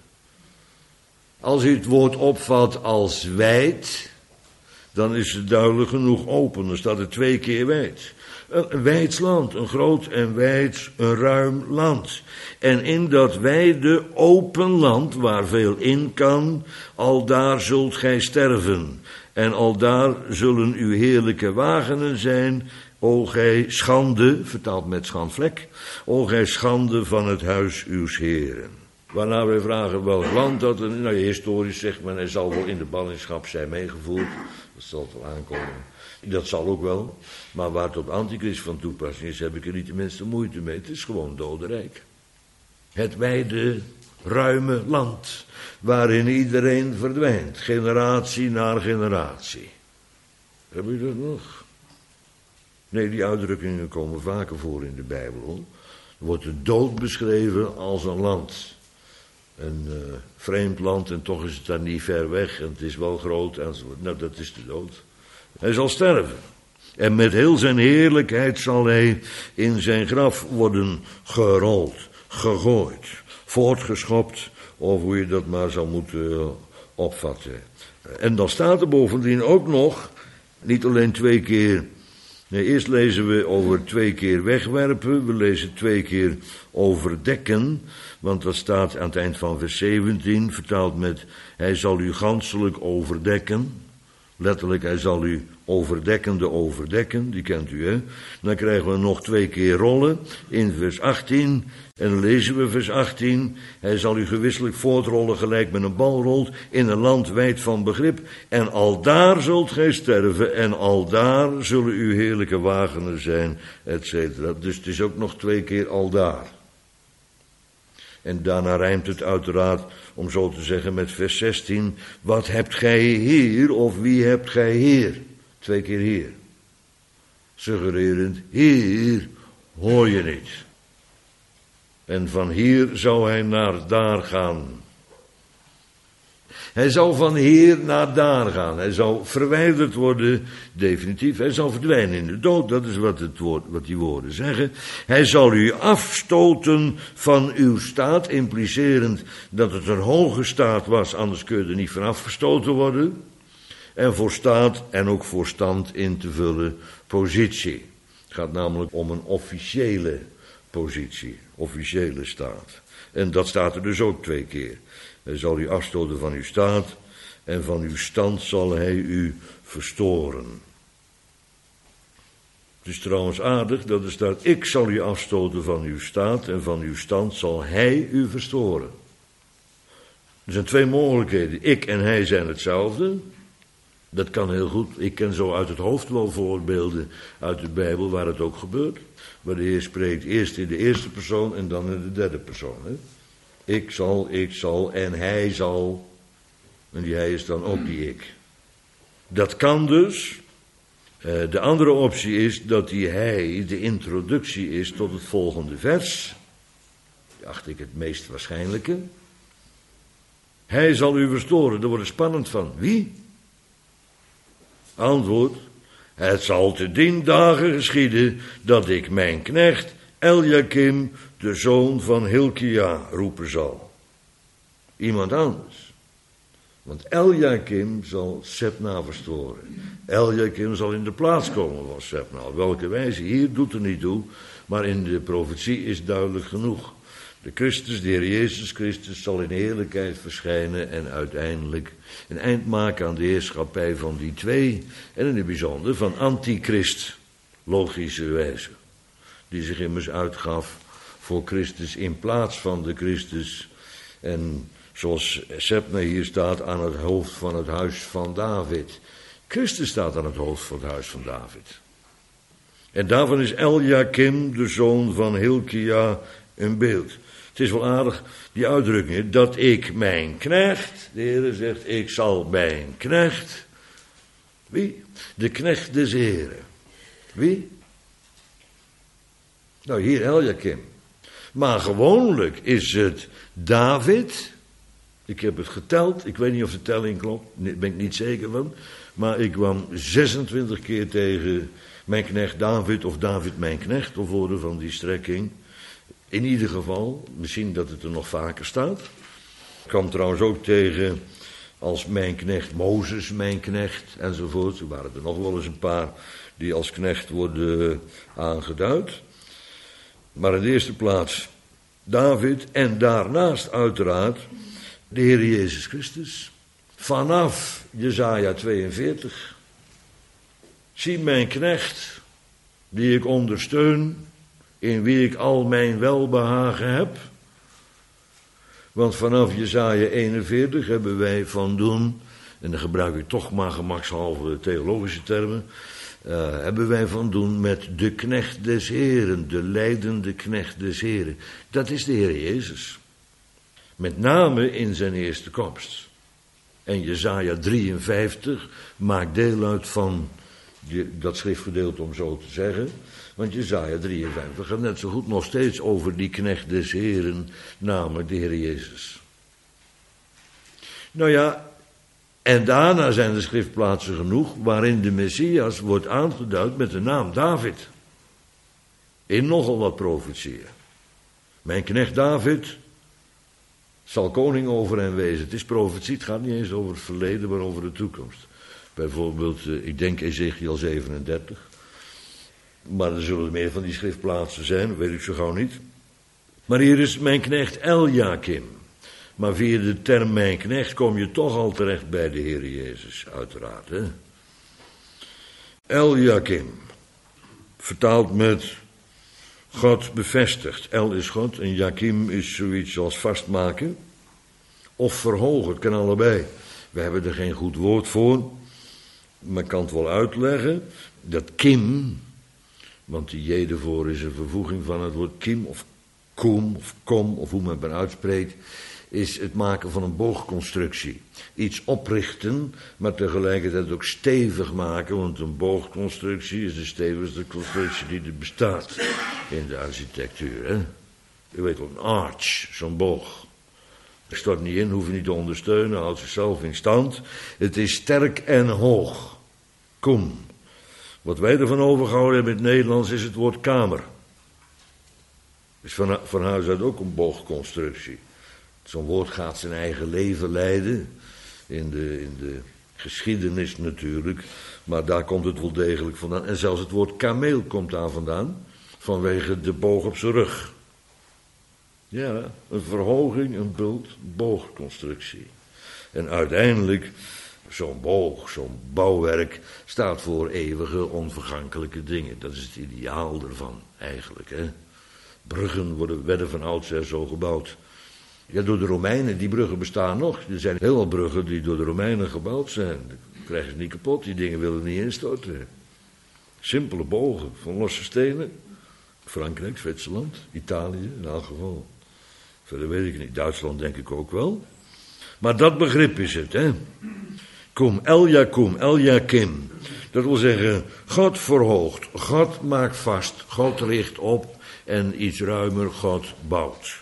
Als u het woord opvat als wijd, dan is het duidelijk genoeg open. Dan staat er twee keer wijd. Een wijds land, een groot en wijd, een ruim land. En in dat wijde open land, waar veel in kan, al daar zult gij sterven. En al daar zullen uw heerlijke wagenen zijn, o gij schande, vertaald met schandvlek, o gij schande van het huis uws heren. Waarna wij vragen welk land dat, nou historisch zegt men, hij zal wel in de ballingschap zijn meegevoerd. Dat zal het wel aankomen. Dat zal ook wel. Maar waar het op antichrist van toepassing is, heb ik er niet de minste moeite mee. Het is gewoon dodenrijk. Het wijde ruime land, waarin iedereen verdwijnt, generatie na generatie. Heb je dat nog? Nee, die uitdrukkingen komen vaker voor in de Bijbel, hoor. Er wordt de dood beschreven als een land. Een uh, vreemd land en toch is het daar niet ver weg en het is wel groot enzovoort. Nou, dat is de dood. Hij zal sterven. En met heel zijn heerlijkheid zal hij in zijn graf worden gerold, gegooid, voortgeschopt, of hoe je dat maar zou moeten opvatten. En dan staat er bovendien ook nog, niet alleen twee keer, nee, eerst lezen we over twee keer wegwerpen, we lezen twee keer overdekken, want dat staat aan het eind van vers zeventien, vertaald met, hij zal u ganselijk overdekken. Letterlijk, hij zal u overdekkende overdekken, die kent u, hè. Dan krijgen we nog twee keer rollen in vers achttien. En dan lezen we vers achttien. Hij zal u gewisselijk voortrollen gelijk met een bal rolt in een land wijd van begrip. En aldaar zult gij sterven en aldaar zullen uw heerlijke wagener zijn, et cetera. Dus het is ook nog twee keer aldaar. En daarna rijmt het uiteraard, om zo te zeggen, met vers zestien. Wat hebt gij hier, of wie hebt gij hier? Twee keer hier. Suggererend, hier hoor je niet. En van hier zou hij naar daar gaan. Hij zou van hier naar daar gaan. Hij zou verwijderd worden, definitief. Hij zal verdwijnen in de dood, dat is wat, het woord, wat die woorden zeggen. Hij zal u afstoten van uw staat, implicerend dat het een hoge staat was, anders kun je er niet van afgestoten worden. En voor staat en ook voor stand in te vullen positie. Het gaat namelijk om een officiële positie, officiële staat. En dat staat er dus ook twee keer. Hij zal u afstoten van uw staat en van uw stand zal hij u verstoren. Het is trouwens aardig dat er staat, ik zal u afstoten van uw staat en van uw stand zal hij u verstoren. Er zijn twee mogelijkheden. Ik en hij zijn hetzelfde. Dat kan heel goed. Ik ken zo uit het hoofd wel voorbeelden uit de Bijbel waar het ook gebeurt. Waar de Heer spreekt eerst in de eerste persoon en dan in de derde persoon. Hè? Ik zal, ik zal en hij zal. En die hij is dan ook die ik. Dat kan dus. Uh, de andere optie is dat die hij de introductie is tot het volgende vers. Die acht ik het meest waarschijnlijke. Hij zal u verstoren. Daar wordt het spannend van. Wie? Antwoord. Het zal te dien dagen geschieden dat ik mijn knecht Eljakim, de zoon van Hilkia, roepen zal. Iemand anders. Want Eljakim zal Sebna verstoren. Eljakim zal in de plaats komen van Sebna. Op welke wijze? Hier doet er niet toe. Maar in de profetie is duidelijk genoeg. De Christus, de Heer Jezus Christus, zal in heerlijkheid verschijnen en uiteindelijk een eind maken aan de heerschappij van die twee. En in het bijzonder van Antichrist, logische wijze. Die zich immers uitgaf voor Christus in plaats van de Christus. En zoals Sebna hier staat, aan het hoofd van het huis van David. Christus staat aan het hoofd van het huis van David. En daarvan is Eljakim, de zoon van Hilkia, een beeld. Het is wel aardig, die uitdrukking, dat ik mijn knecht, de Heer zegt, ik zal mijn knecht. Wie? De knecht des Heren. Wie? Nou, hier Eljakim. Maar gewoonlijk is het David. Ik heb het geteld, ik weet niet of de telling klopt, daar ben ik niet zeker van. Maar ik kwam zesentwintig keer tegen mijn knecht David of David mijn knecht, of woorden van die strekking. In ieder geval, misschien dat het er nog vaker staat. Ik kwam trouwens ook tegen als mijn knecht Mozes, mijn knecht, enzovoort. Er waren er nog wel eens een paar die als knecht worden aangeduid. Maar in de eerste plaats David en daarnaast uiteraard de Heer Jezus Christus. Vanaf Jesaja tweeënveertig. Zie mijn knecht, die ik ondersteun, in wie ik al mijn welbehagen heb. Want vanaf Jesaja eenenveertig hebben wij van doen, en dan gebruik ik toch maar gemakshalve theologische termen, uh, hebben wij van doen met de knecht des Heren, de leidende knecht des Heren. Dat is de Heer Jezus. Met name in zijn eerste komst. En Jesaja drieënvijftig maakt deel uit van die, dat schriftgedeelte, om zo te zeggen. Want Jesaja drieënvijftig gaat net zo goed nog steeds over die knecht des Heren, namelijk de Heer Jezus. Nou ja, en daarna zijn er schriftplaatsen genoeg waarin de Messias wordt aangeduid met de naam David. In nogal wat profetieën. Mijn knecht David zal koning over hen wezen. Het is profetie, het gaat niet eens over het verleden, maar over de toekomst. Bijvoorbeeld, ik denk Ezekiel zevenendertig. Maar er zullen meer van die schriftplaatsen zijn, dat weet ik zo gauw niet. Maar hier is mijn knecht Eljakim. Maar via de term mijn knecht kom je toch al terecht bij de Heer Jezus, uiteraard. Hè? Eljakim, vertaald met God bevestigt. El is God en Jakim is zoiets als vastmaken. Of verhogen, het kan allebei. We hebben er geen goed woord voor. Maar ik kan het wel uitleggen. Dat kim, want die J ervoor is een vervoeging van het woord kim of kom of kom of hoe men het maar uitspreekt, is het maken van een boogconstructie. Iets oprichten, maar tegelijkertijd ook stevig maken, want een boogconstructie is de stevigste constructie die er bestaat in de architectuur. Hè? U weet wel, een arch, zo'n boog. Er stort niet in, hoef je niet te ondersteunen, houdt zichzelf in stand. Het is sterk en hoog. Kom. Wat wij ervan overgehouden hebben in het Nederlands is het woord kamer. Is van, van huis uit ook een boogconstructie. Zo'n woord gaat zijn eigen leven leiden, in de, in de geschiedenis natuurlijk, maar daar komt het wel degelijk vandaan. En zelfs het woord kameel komt daar vandaan, vanwege de boog op zijn rug. Ja, een verhoging, een bult, boogconstructie. En uiteindelijk, zo'n boog, zo'n bouwwerk, staat voor eeuwige, onvergankelijke dingen. Dat is het ideaal ervan, eigenlijk. Hè? Bruggen worden, werden van oudsher zo gebouwd. Ja, door de Romeinen, die bruggen bestaan nog. Er zijn heel veel bruggen die door de Romeinen gebouwd zijn. Dat krijgen ze niet kapot, die dingen willen niet instorten. Simpele bogen van losse stenen. Frankrijk, Zwitserland, Italië in elk geval. Verder weet ik niet, Duitsland denk ik ook wel. Maar dat begrip is het, hè. Kom, Eljakim, Eljakim. Dat wil zeggen, God verhoogt, God maakt vast, God richt op en iets ruimer, God bouwt.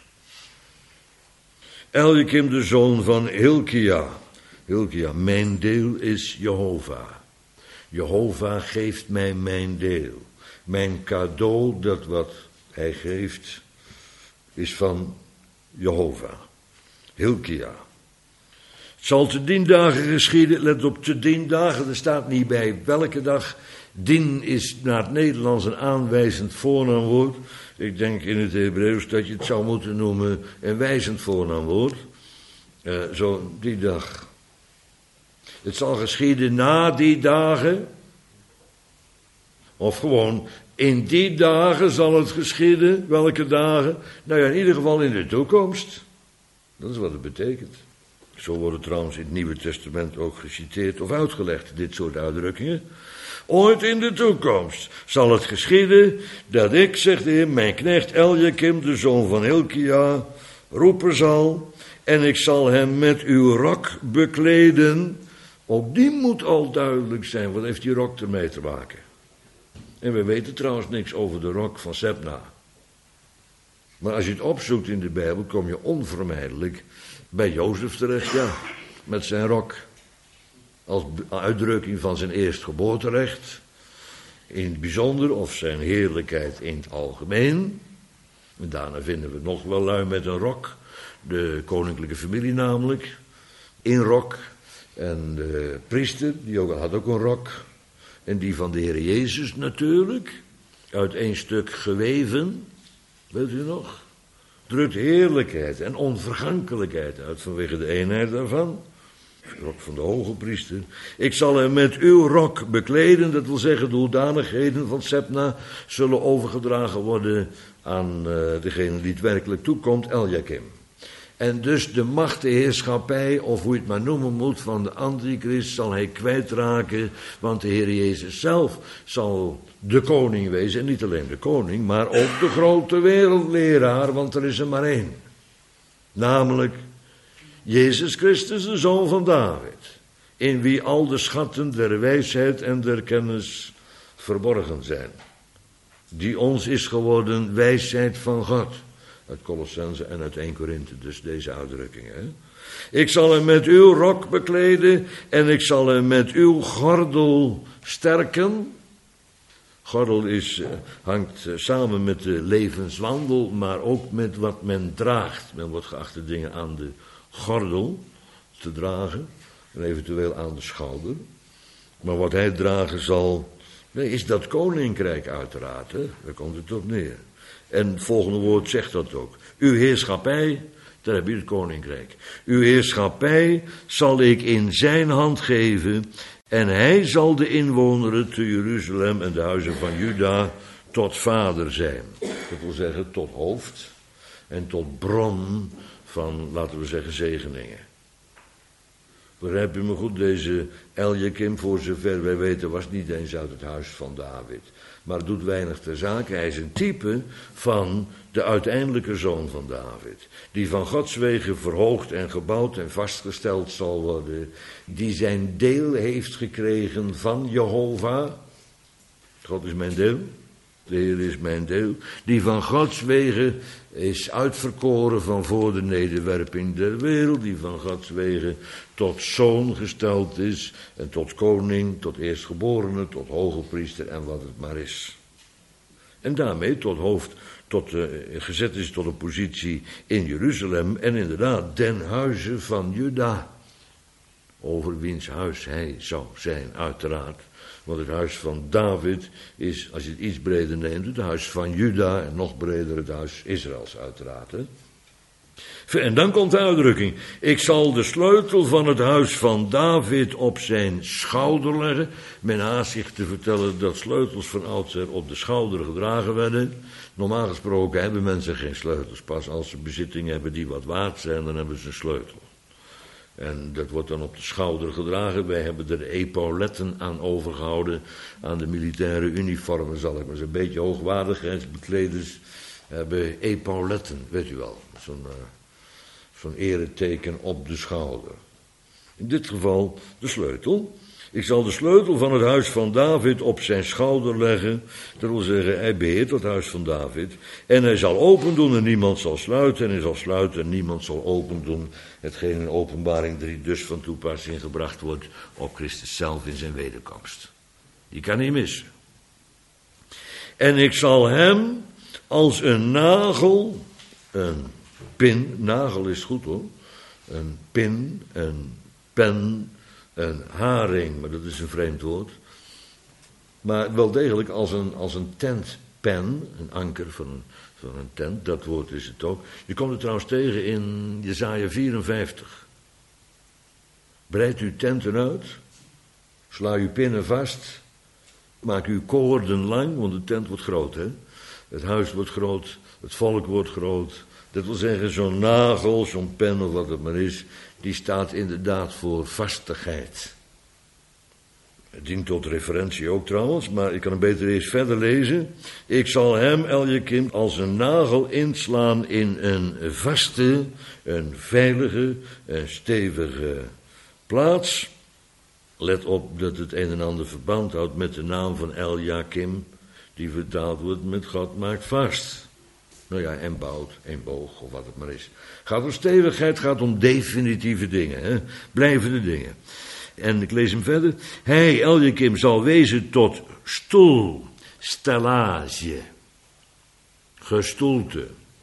Eljakim, de zoon van Hilkia. Hilkia, mijn deel is Jehovah. Jehovah geeft mij mijn deel. Mijn cadeau, dat wat hij geeft, is van Jehovah. Hilkia. Het zal te dien dagen geschieden, let op, te dien dagen, er staat niet bij welke dag. Dien is naar het Nederlands een aanwijzend voornaamwoord. Ik denk in het Hebreeuws dat je het zou moeten noemen een wijzend voornaamwoord. Uh, zo, die dag. Het zal geschieden na die dagen. Of gewoon, in die dagen zal het geschieden. Welke dagen? Nou ja, in ieder geval in de toekomst. Dat is wat het betekent. Zo worden trouwens in het Nieuwe Testament ook geciteerd of uitgelegd, dit soort uitdrukkingen. Ooit in de toekomst zal het geschieden dat ik, zegt de Heer, mijn knecht Eljakim, de zoon van Hilkia, roepen zal. En ik zal hem met uw rok bekleden. Ook die moet al duidelijk zijn. Wat heeft die rok ermee te maken? En we weten trouwens niks over de rok van Sebna. Maar als je het opzoekt in de Bijbel, kom je onvermijdelijk bij Jozef terecht, ja. Met zijn rok. Als uitdrukking van zijn eerstgeboorterecht. In het bijzonder, of zijn heerlijkheid in het algemeen. En daarna vinden we nog wel lui met een rok. De koninklijke familie namelijk. In rok. En de priester, die ook, had ook een rok. En die van de Heer Jezus natuurlijk. Uit één stuk geweven. Weet u nog? Drukt heerlijkheid en onvergankelijkheid uit vanwege de eenheid daarvan. De rok van de hoge priester. Ik zal hem met uw rok bekleden. Dat wil zeggen, de hoedanigheden van Sebna zullen overgedragen worden aan uh, degene die het werkelijk toekomt, Eljakim. En dus de macht, de heerschappij, of hoe je het maar noemen moet, van de antichrist zal hij kwijtraken, want de Heer Jezus zelf zal de koning wezen. En niet alleen de koning, maar ook de grote wereldleraar, want er is er maar één. Namelijk Jezus Christus, de Zoon van David, in wie al de schatten der wijsheid en der kennis verborgen zijn. Die ons is geworden wijsheid van God. Uit Colossense en uit Eerste Korinthe, dus deze uitdrukkingen. Hè? Ik zal hem met uw rok bekleden en ik zal hem met uw gordel sterken. Gordel is, hangt samen met de levenswandel, maar ook met wat men draagt. Men wordt geacht de dingen aan de gordel te dragen en eventueel aan de schouder. Maar wat hij dragen zal, nee, is dat koninkrijk uiteraard. Hè? Daar komt het op neer. En het volgende woord zegt dat ook. Uw heerschappij, daar heb je het koninkrijk. Uw heerschappij zal ik in zijn hand geven en hij zal de inwoneren te Jeruzalem en de huizen van Juda tot vader zijn. Dat wil zeggen tot hoofd en tot bron van, laten we zeggen, zegeningen. Begrijp je me goed, deze Eljakim, voor zover wij weten, was niet eens uit het huis van David. Maar doet weinig ter zake. Hij is een type van de uiteindelijke zoon van David. Die van Gods wegen verhoogd en gebouwd en vastgesteld zal worden. Die zijn deel heeft gekregen van Jehovah. God is mijn deel. De Heer is mijn deel. Die van Gods wegen is uitverkoren van voor de nederwerping der wereld. Die van Gods wegen tot zoon gesteld is. En tot koning, tot eerstgeborene, tot hoge priester en wat het maar is. En daarmee tot hoofd, tot, uh, gezet is tot een positie in Jeruzalem. En inderdaad, den huize van Juda. Over wiens huis hij zou zijn, uiteraard. Want het huis van David is, als je het iets breder neemt, het huis van Juda en nog breder het huis Israëls uiteraard. Hè? En dan komt de uitdrukking, ik zal de sleutel van het huis van David op zijn schouder leggen. Men haast zich te vertellen dat sleutels van oudsher op de schouder gedragen werden. Normaal gesproken hebben mensen geen sleutels. Pas als ze bezittingen hebben die wat waard zijn, dan hebben ze een sleutel. En dat wordt dan op de schouder gedragen. Wij hebben er de epauletten aan overgehouden. Aan de militaire uniformen, zal ik maar zeggen. Een beetje hoogwaardigheidsbekleders hebben epauletten, weet u wel. Zo'n, uh, zo'n ereteken op de schouder. In dit geval de sleutel. Ik zal de sleutel van het huis van David op zijn schouder leggen. Dat wil zeggen, hij beheert het huis van David. En hij zal open doen en niemand zal sluiten. En hij zal sluiten en niemand zal open doen. Hetgeen in Openbaring drie dus van toepassing gebracht wordt op Christus zelf in zijn wederkomst. Die kan niet missen. En ik zal hem als een nagel, een pin, nagel is goed hoor, een pin, een pen, een haring, maar dat is een vreemd woord. Maar wel degelijk als een, als een tentpen, een anker van een, van een tent, dat woord is het ook. Je komt het trouwens tegen in Jesaja vierenvijftig. Breid uw tenten uit, sla uw pinnen vast, maak uw koorden lang, want de tent wordt groot, hè. Het huis wordt groot, het volk wordt groot. Dat wil zeggen, zo'n nagel, zo'n pen of wat het maar is, die staat inderdaad voor vastigheid. Het dient tot referentie ook trouwens, maar ik kan hem beter eerst verder lezen. Ik zal hem, Eljakim, als een nagel inslaan in een vaste, een veilige, een stevige plaats. Let op dat het een en ander verband houdt met de naam van Eljakim, die vertaald wordt met God maakt vast. Nou ja, en bouwt, en boog, of wat het maar is. Gaat om stevigheid, gaat om definitieve dingen, hè? Blijvende dingen. En ik lees hem verder. Hij, Eljakim, zal wezen tot stoel, stellage, gestoelte,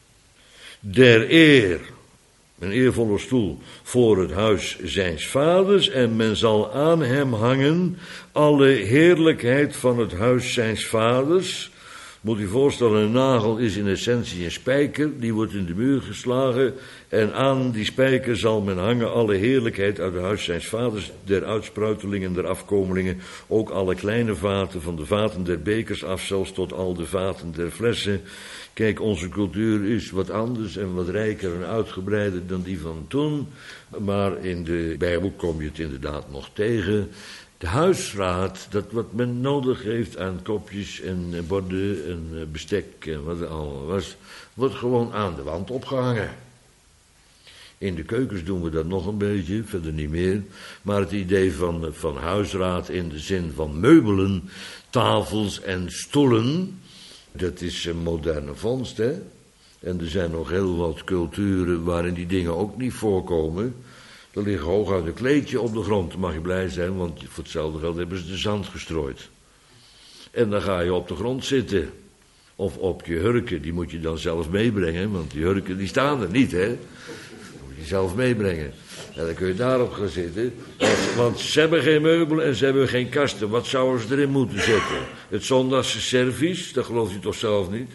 der eer, een eervolle stoel, voor het huis zijns vaders, en men zal aan hem hangen alle heerlijkheid van het huis zijns vaders. Moet u voorstellen, een nagel is in essentie een spijker, die wordt in de muur geslagen, en aan die spijker zal men hangen alle heerlijkheid uit het huis zijns vaders, der uitspruitelingen, der afkomelingen, ook alle kleine vaten, van de vaten der bekers af, zelfs tot al de vaten der flessen. Kijk, onze cultuur is wat anders en wat rijker en uitgebreider dan die van toen, maar in de Bijbel kom je het inderdaad nog tegen. De huisraad, dat wat men nodig heeft aan kopjes en borden en bestek en wat er allemaal was, wordt gewoon aan de wand opgehangen. In de keukens doen we dat nog een beetje, verder niet meer. Maar het idee van, van huisraad in de zin van meubelen, tafels en stoelen, dat is een moderne vondst, hè. En er zijn nog heel wat culturen waarin die dingen ook niet voorkomen. Er ligt hooguit een kleedje op de grond, dan mag je blij zijn, want voor hetzelfde geld hebben ze de zand gestrooid. En dan ga je op de grond zitten. Of op je hurken, die moet je dan zelf meebrengen, want die hurken die staan er niet, hè. Die moet je zelf meebrengen. En dan kun je daarop gaan zitten, want, want ze hebben geen meubelen en ze hebben geen kasten. Wat zouden ze erin moeten zetten? Het zondagse servies, dat gelooft u toch zelf niet?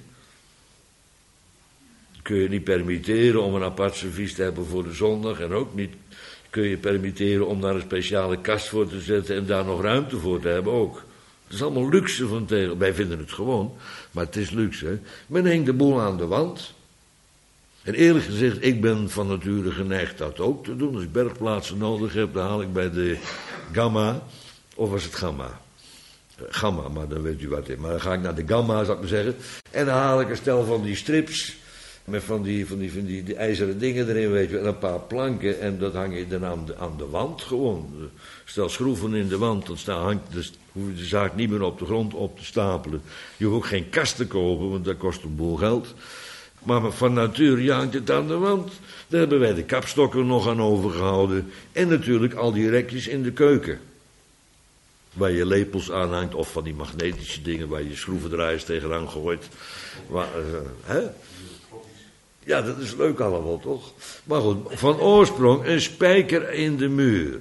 Kun je niet permitteren om een apart servies te hebben voor de zondag en ook niet kun je permitteren om daar een speciale kast voor te zetten en daar nog ruimte voor te hebben ook. Het is allemaal luxe van tegen. Wij vinden het gewoon, maar het is luxe. Hè? Men hangt de boel aan de wand. En eerlijk gezegd, ik ben van nature geneigd dat ook te doen. Als ik bergplaatsen nodig heb, dan haal ik bij de Gamma, of was het Gamma? Gamma, maar dan weet u wat in. Maar dan ga ik naar de Gamma, zou ik maar zeggen. En dan haal ik een stel van die strips, met van die, van die, van die, die ijzeren dingen erin, weet je, en een paar planken. En dat hang je dan aan de, aan de wand gewoon. Stel schroeven in de wand, dan sta, hangt de, hoef je de zaak niet meer op de grond op te stapelen. Je hoeft ook geen kast te kopen, want dat kost een boel geld. Maar van nature hangt het aan de wand. Daar hebben wij de kapstokken nog aan overgehouden. En natuurlijk al die rekjes in de keuken. Waar je lepels aan hangt, of van die magnetische dingen waar je schroevendraaiers tegenaan gooit. Waar, uh, hè? Ja, dat is leuk allemaal, toch? Maar goed, van oorsprong een spijker in de muur.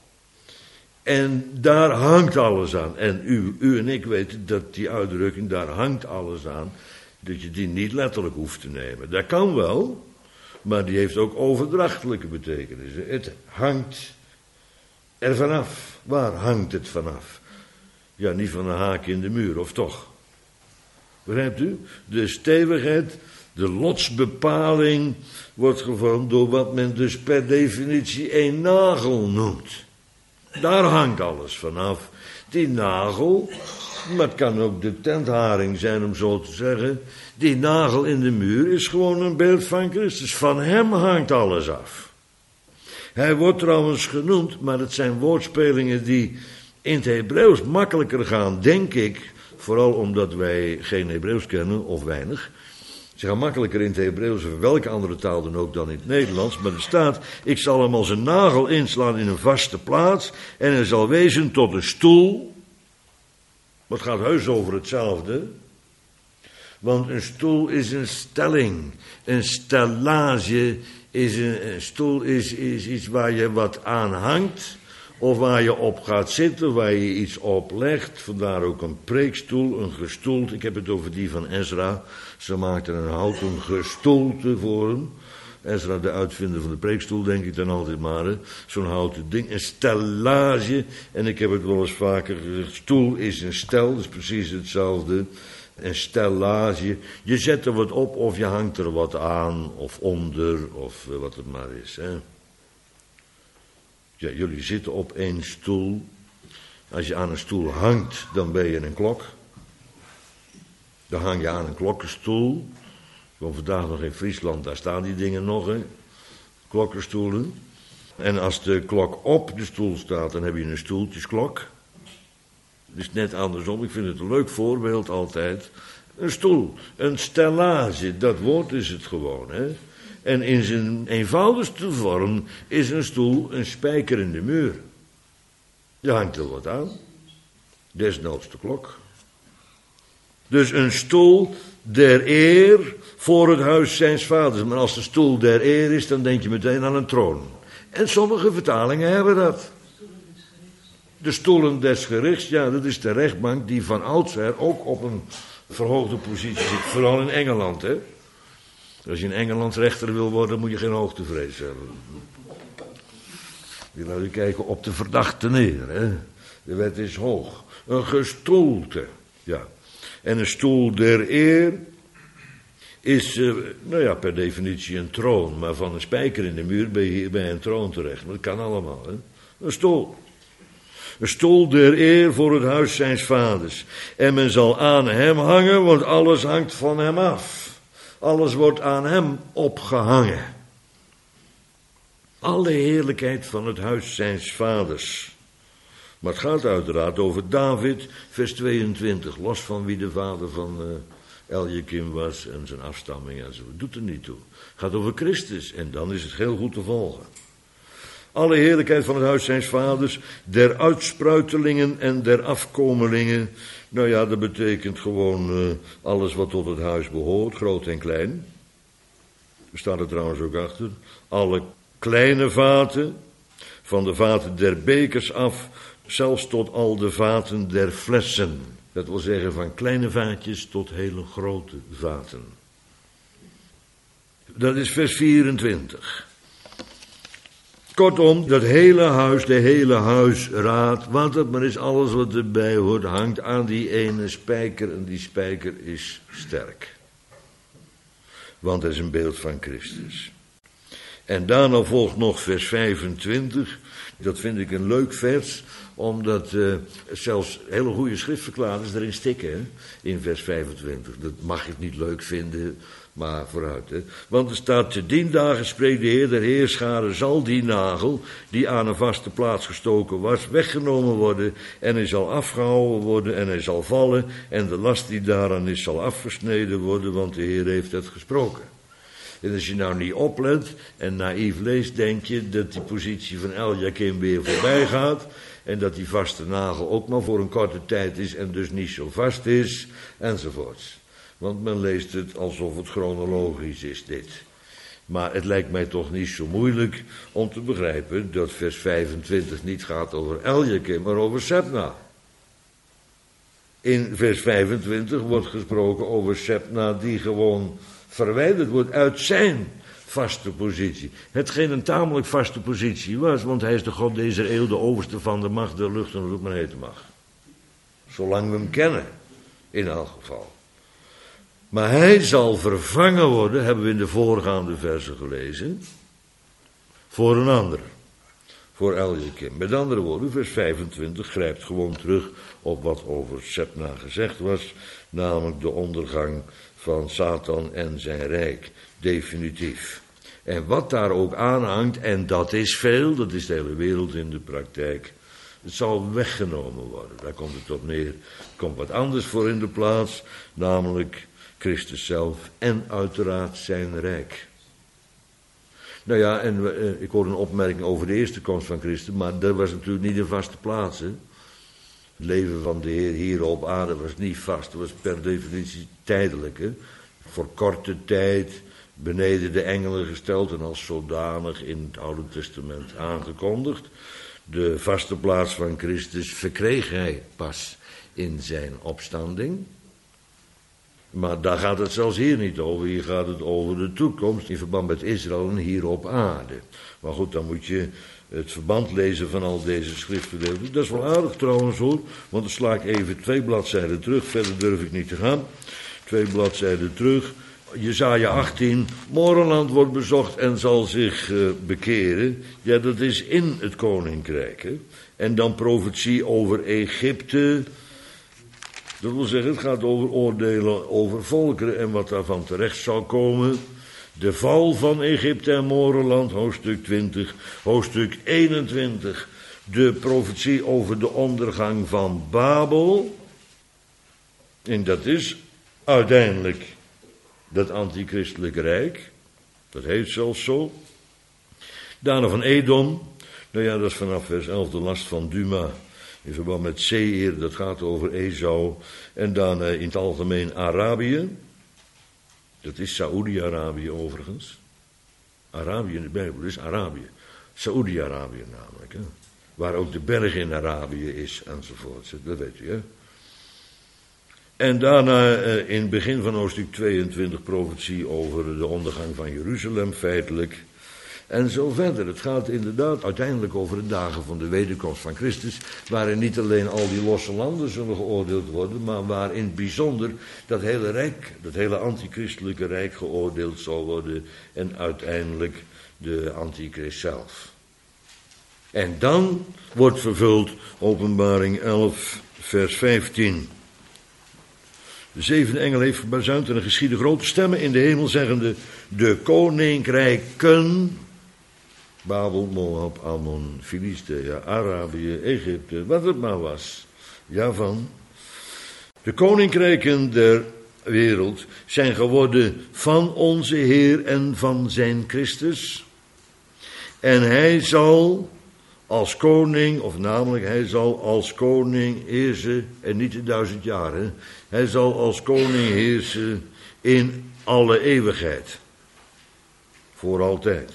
En daar hangt alles aan. En u, u en ik weten dat die uitdrukking, daar hangt alles aan, dat je die niet letterlijk hoeft te nemen. Dat kan wel, maar die heeft ook overdrachtelijke betekenis. Het hangt er vanaf. Waar hangt het vanaf? Ja, niet van een haak in de muur, of toch? Begrijpt u? De stevigheid, de lotsbepaling wordt gevormd door wat men dus per definitie een nagel noemt. Daar hangt alles vanaf. Die nagel, maar het kan ook de tentharing zijn om zo te zeggen. Die nagel in de muur is gewoon een beeld van Christus. Van hem hangt alles af. Hij wordt trouwens genoemd, maar het zijn woordspelingen die in het Hebreeuws makkelijker gaan, denk ik. Vooral omdat wij geen Hebreeuws kennen, of weinig. Ze gaan makkelijker in het Hebreeuws of welke andere taal dan ook dan in het Nederlands. Maar er staat, ik zal hem als een nagel inslaan in een vaste plaats. En hij zal wezen tot een stoel. Maar het gaat heus over hetzelfde. Want een stoel is een stelling. Een stellage is een, een stoel is, is iets waar je wat aan hangt. Of waar je op gaat zitten, waar je iets op legt. Vandaar ook een preekstoel, een gestoeld. Ik heb het over die van Ezra. Ze maakten een houten gestoelte voor hem. Ezra, de uitvinder van de preekstoel, denk ik dan altijd maar. Hè. Zo'n houten ding, een stellage. En ik heb het wel eens vaker gezegd. Stoel is een stel, dat is precies hetzelfde. Een stellage. Je zet er wat op of je hangt er wat aan. Of onder, of wat het maar is, hè. Ja, jullie zitten op één stoel. Als je aan een stoel hangt, dan ben je een klok. Dan hang je aan een klokkenstoel. Ik kom vandaag nog in Friesland, daar staan die dingen nog, hè. Klokkenstoelen. En als de klok op de stoel staat, dan heb je een stoeltjesklok. Het is net andersom, ik vind het een leuk voorbeeld altijd. Een stoel, een stellage, dat woord is het gewoon, hè. En in zijn eenvoudigste vorm is een stoel een spijker in de muur. Je hangt er wat aan. Desnoods de klok. Dus een stoel der eer voor het huis zijns vaders. Maar als de stoel der eer is, dan denk je meteen aan een troon. En sommige vertalingen hebben dat. De stoelen des gerichts, ja, dat is de rechtbank die van oudsher ook op een verhoogde positie zit. Vooral in Engeland, hè. Als je in Engeland rechter wil worden, moet je geen hoogtevrees hebben. Je laat u kijken op de verdachte neer, hè. De wet is hoog. Een gestoelte, ja. En een stoel der eer is, uh, nou ja, per definitie een troon. Maar van een spijker in de muur ben je hier bij een troon terecht. Maar dat kan allemaal, hè. Een stoel. Een stoel der eer voor het huis zijns vaders. En men zal aan hem hangen, want alles hangt van hem af. Alles wordt aan hem opgehangen. alle heerlijkheid van het huis zijns vaders. Maar het gaat uiteraard over David, vers tweeëntwintig, los van wie de vader van uh, Eliakim was en zijn afstamming en zo. Doet er niet toe. Het gaat over Christus en dan is het heel goed te volgen. Alle heerlijkheid van het huis zijns vaders, der uitspruitelingen en der afkomelingen. Nou ja, dat betekent gewoon uh, alles wat tot het huis behoort, groot en klein. Er staat er trouwens ook achter. Alle kleine vaten, van de vaten der bekers af, zelfs tot al de vaten der flessen. Dat wil zeggen van kleine vaatjes tot hele grote vaten. Dat is vers vierentwintig. Kortom, dat hele huis, de hele huisraad, wat het maar is, alles wat erbij hoort, hangt aan die ene spijker en die spijker is sterk. Want het is een beeld van Christus. En daarna volgt nog vers vijfentwintig. Dat vind ik een leuk vers, omdat uh, zelfs hele goede schriftverklaarders erin stikken, hè, in vers vijfentwintig. Dat mag ik niet leuk vinden, maar vooruit. Hè. Want er staat, te dien dagen spreekt de Heer der Heerscharen, zal die nagel, die aan een vaste plaats gestoken was, weggenomen worden, en hij zal afgehouden worden, en hij zal vallen, en de last die daaraan is, zal afgesneden worden, want de Heer heeft het gesproken. En als je nou niet oplet en naïef leest, denk je dat die positie van Eliakim weer voorbij gaat. En dat die vaste nagel ook maar voor een korte tijd is en dus niet zo vast is, enzovoorts. Want men leest het alsof het chronologisch is, dit. Maar het lijkt mij toch niet zo moeilijk om te begrijpen dat vers vijfentwintig niet gaat over Eliakim, maar over Sebna. In vers vijfentwintig wordt gesproken over Sebna die gewoon verwijderd wordt uit zijn vaste positie. Hetgeen een tamelijk vaste positie was, want hij is de God deze eeuw, de overste van de macht, de lucht en hoe het maar heten mag. Zolang we hem kennen, in elk geval. Maar hij zal vervangen worden, hebben we in de voorgaande versen gelezen, voor een ander. Voor Eliakim. Met andere woorden, vers vijfentwintig grijpt gewoon terug op wat over Sebna gezegd was, namelijk de ondergang van Satan en zijn rijk, definitief. En wat daar ook aanhangt, en dat is veel, dat is de hele wereld in de praktijk, het zal weggenomen worden. Daar komt het op neer. Er komt wat anders voor in de plaats, namelijk Christus zelf en uiteraard zijn rijk. Nou ja, en uh, ik hoorde een opmerking over de eerste komst van Christus, maar dat was natuurlijk niet een vaste plaats, hè. Het leven van de Heer hier op aarde was niet vast, het was per definitie tijdelijk, hè. Voor korte tijd, beneden de engelen gesteld en als zodanig in het Oude Testament aangekondigd. De vaste plaats van Christus verkreeg hij pas in zijn opstanding. Maar daar gaat het zelfs hier niet over. Hier gaat het over de toekomst in verband met Israël en hier op aarde. Maar goed, dan moet je het verband lezen van al deze schriftgedeelten. Dat is wel aardig trouwens hoor, want dan sla ik even twee bladzijden terug. Verder durf ik niet te gaan. Twee bladzijden terug. Jesaja achttien. Morenland wordt bezocht en zal zich uh, bekeren. Ja, dat is in het koninkrijk. Hè? En dan profetie over Egypte. Dat wil zeggen, het gaat over oordelen over volkeren en wat daarvan terecht zal komen. De val van Egypte en Morenland, hoofdstuk twintig, hoofdstuk eenentwintig. De profetie over de ondergang van Babel. En dat is uiteindelijk dat antichristelijke rijk. Dat heet zelfs zo. Daarna van Edom. Nou ja, dat is vanaf vers elf de last van Duma. In verband met Seir, dat gaat over Esau. En dan uh, in het algemeen Arabië. Dat is Saoedi-Arabië overigens. Arabië in de Bijbel is Arabië. Saoedi-Arabië namelijk. Hè? Waar ook de berg in Arabië is enzovoort. Dat weet u hè. En daarna uh, in het begin van hoofdstuk tweeëntwintig profetie over de ondergang van Jeruzalem feitelijk. En zo verder. Het gaat inderdaad uiteindelijk over de dagen van de wederkomst van Christus, waarin niet alleen al die losse landen zullen geoordeeld worden, maar waar in het bijzonder dat hele rijk, dat hele antichristelijke rijk geoordeeld zal worden en uiteindelijk de antichrist zelf. En dan wordt vervuld Openbaring elf vers vijftien. De zevende engel heeft gebazuind en er geschieden grote stemmen in de hemel zeggende, de koninkrijken Babel, Moab, Ammon, Filistea, Arabië, Egypte, wat het maar was. Javan. De koninkrijken der wereld zijn geworden van onze Heer en van zijn Christus. En hij zal als koning, of namelijk hij zal als koning heersen, en niet in duizend jaren, hij zal als koning heersen in alle eeuwigheid. Voor altijd.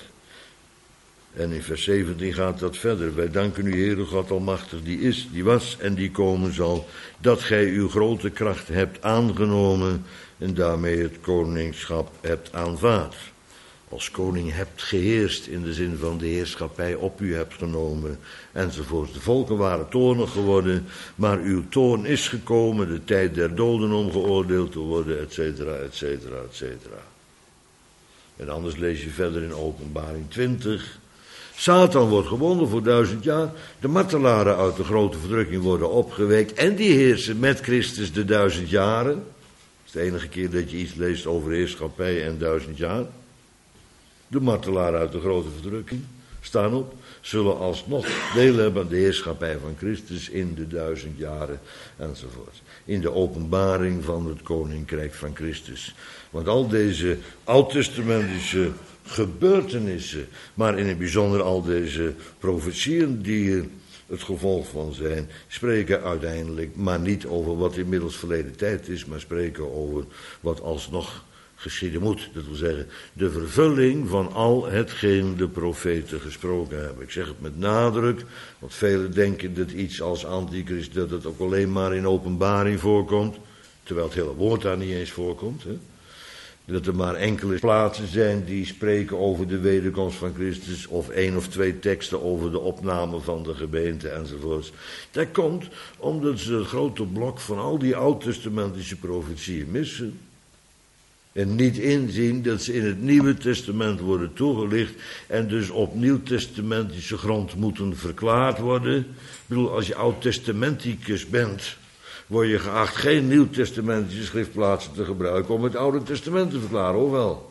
En in vers zeventien gaat dat verder. Wij danken u, Heere God Almachtig, die is, die was en die komen zal, dat gij uw grote kracht hebt aangenomen en daarmee het koningschap hebt aanvaard. Als koning hebt geheerst in de zin van de heerschappij op u hebt genomen enzovoort. De volken waren toornig geworden, maar uw toorn is gekomen, de tijd der doden om geoordeeld te worden, et cetera, et cetera, et cetera. En anders lees je verder in Openbaring twintig. Satan wordt gewonnen voor duizend jaar. De martelaren uit de grote verdrukking worden opgewekt. En die heersen met Christus de duizend jaren. Dat is de enige keer dat je iets leest over heerschappij en duizend jaar. De martelaren uit de grote verdrukking staan op. Zullen alsnog deel hebben aan de heerschappij van Christus in de duizend jaren enzovoort. In de openbaring van het koninkrijk van Christus. Want al deze oud-testamentische gebeurtenissen, maar in het bijzonder al deze profetieën die er het gevolg van zijn, spreken uiteindelijk maar niet over wat inmiddels verleden tijd is, maar spreken over wat alsnog geschieden moet. Dat wil zeggen, de vervulling van al hetgeen de profeten gesproken hebben. Ik zeg het met nadruk, want velen denken dat iets als antichrist, dat het ook alleen maar in openbaring voorkomt, terwijl het hele woord daar niet eens voorkomt, hè. Dat er maar enkele plaatsen zijn die spreken over de wederkomst van Christus, of één of twee teksten over de opname van de gemeente enzovoorts. Dat komt omdat ze het grote blok van al die oud-testamentische profetieën missen. En niet inzien dat ze in het Nieuwe Testament worden toegelicht en dus op nieuw-testamentische grond moeten verklaard worden. Ik bedoel, als je oud-testamenticus bent, word je geacht geen nieuw-testamentische schriftplaatsen te gebruiken om het Oude Testament te verklaren, of wel?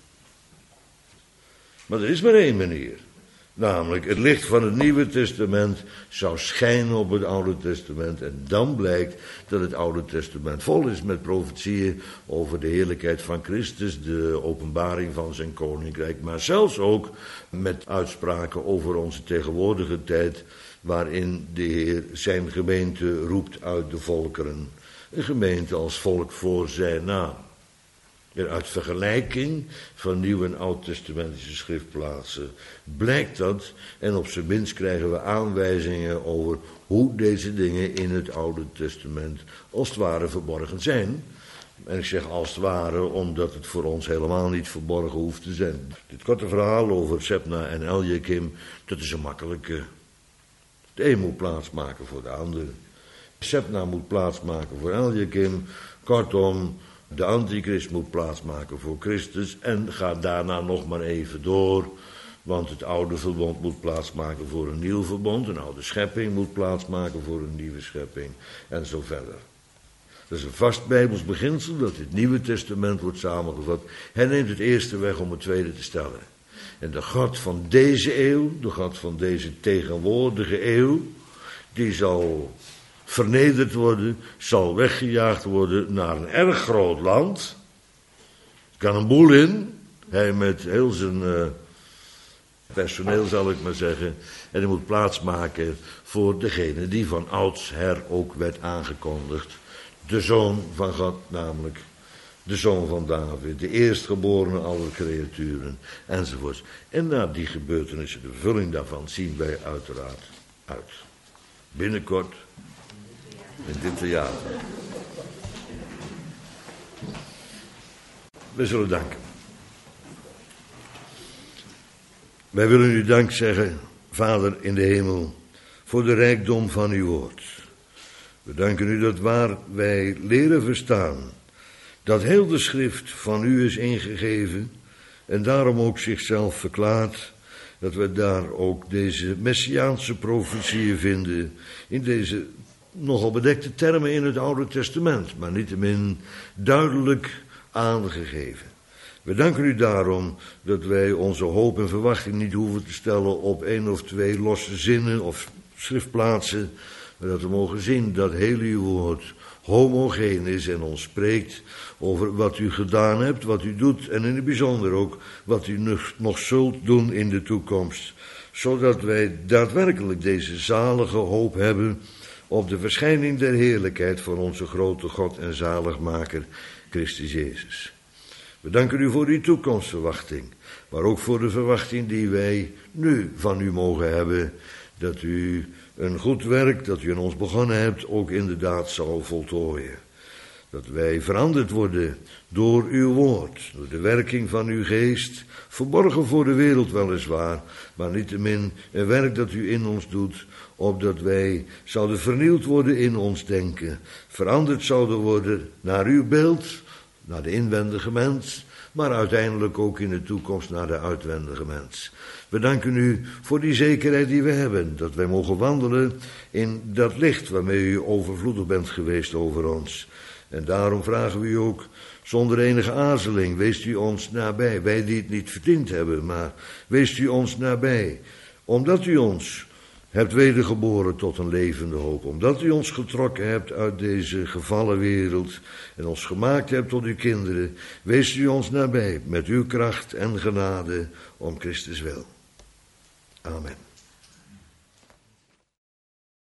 Maar er is maar één manier. Namelijk, het licht van het Nieuwe Testament zou schijnen op het Oude Testament. En dan blijkt dat het Oude Testament vol is met profetieën over de heerlijkheid van Christus, de openbaring van zijn koninkrijk. Maar zelfs ook met uitspraken over onze tegenwoordige tijd, waarin de Heer zijn gemeente roept uit de volkeren. Een gemeente als volk voor zijn naam. En uit vergelijking van Nieuw- en Oud-testamentische schriftplaatsen blijkt dat, en op zijn minst krijgen we aanwijzingen over hoe deze dingen in het Oude Testament als het ware verborgen zijn. En ik zeg als het ware, omdat het voor ons helemaal niet verborgen hoeft te zijn. Dit korte verhaal over Sebna en Eliakim, dat is een makkelijke. De een moet plaatsmaken voor de ander. Sebna moet plaatsmaken voor Eliakim. Kortom, de antichrist moet plaatsmaken voor Christus en gaat daarna nog maar even door. Want het oude verbond moet plaatsmaken voor een nieuw verbond. Een oude schepping moet plaatsmaken voor een nieuwe schepping. En zo verder. Dat is een vast Bijbels beginsel dat het Nieuwe Testament wordt samengevat. Hij neemt het eerste weg om het tweede te stellen. En de God van deze eeuw, de God van deze tegenwoordige eeuw, die zal vernederd worden, zal weggejaagd worden naar een erg groot land. Kan een boel in, hij met heel zijn uh, personeel zal ik maar zeggen, en hij moet plaatsmaken voor degene die van oudsher ook werd aangekondigd. De Zoon van God, namelijk de Zoon van David, de eerstgeborene aller creaturen, enzovoorts. En na die gebeurtenissen, de vervulling daarvan, zien wij uiteraard uit. Binnenkort, in dit theater. We zullen danken. Wij willen u dank zeggen, Vader in de hemel, voor de rijkdom van uw woord. We danken u dat waar wij leren verstaan, dat heel de schrift van u is ingegeven en daarom ook zichzelf verklaart, dat we daar ook deze messiaanse profetieën vinden in deze nogal bedekte termen in het Oude Testament, maar niettemin duidelijk aangegeven. We danken u daarom dat wij onze hoop en verwachting niet hoeven te stellen op één of twee losse zinnen of schriftplaatsen, maar dat we mogen zien dat heel uw woord homogeen is en ons spreekt over wat u gedaan hebt, wat u doet en in het bijzonder ook wat u nog, nog zult doen in de toekomst, zodat wij daadwerkelijk deze zalige hoop hebben op de verschijning der heerlijkheid van onze grote God en zaligmaker Christus Jezus. We danken u voor uw toekomstverwachting, maar ook voor de verwachting die wij nu van u mogen hebben, dat u een goed werk dat u in ons begonnen hebt ook inderdaad zal voltooien. Dat wij veranderd worden door uw woord, door de werking van uw geest, verborgen voor de wereld weliswaar, maar niettemin een werk dat u in ons doet, opdat wij zouden vernieuwd worden in ons denken, veranderd zouden worden naar uw beeld, naar de inwendige mens, maar uiteindelijk ook in de toekomst naar de uitwendige mens. We danken u voor die zekerheid die we hebben, dat wij mogen wandelen in dat licht waarmee u overvloedig bent geweest over ons. En daarom vragen we u ook zonder enige aarzeling, weest u ons nabij, wij die het niet verdiend hebben, maar weest u ons nabij, omdat u ons hebt wedergeboren tot een levende hoop, omdat u ons getrokken hebt uit deze gevallen wereld en ons gemaakt hebt tot uw kinderen, weest u ons nabij met uw kracht en genade om Christus wil. Amen.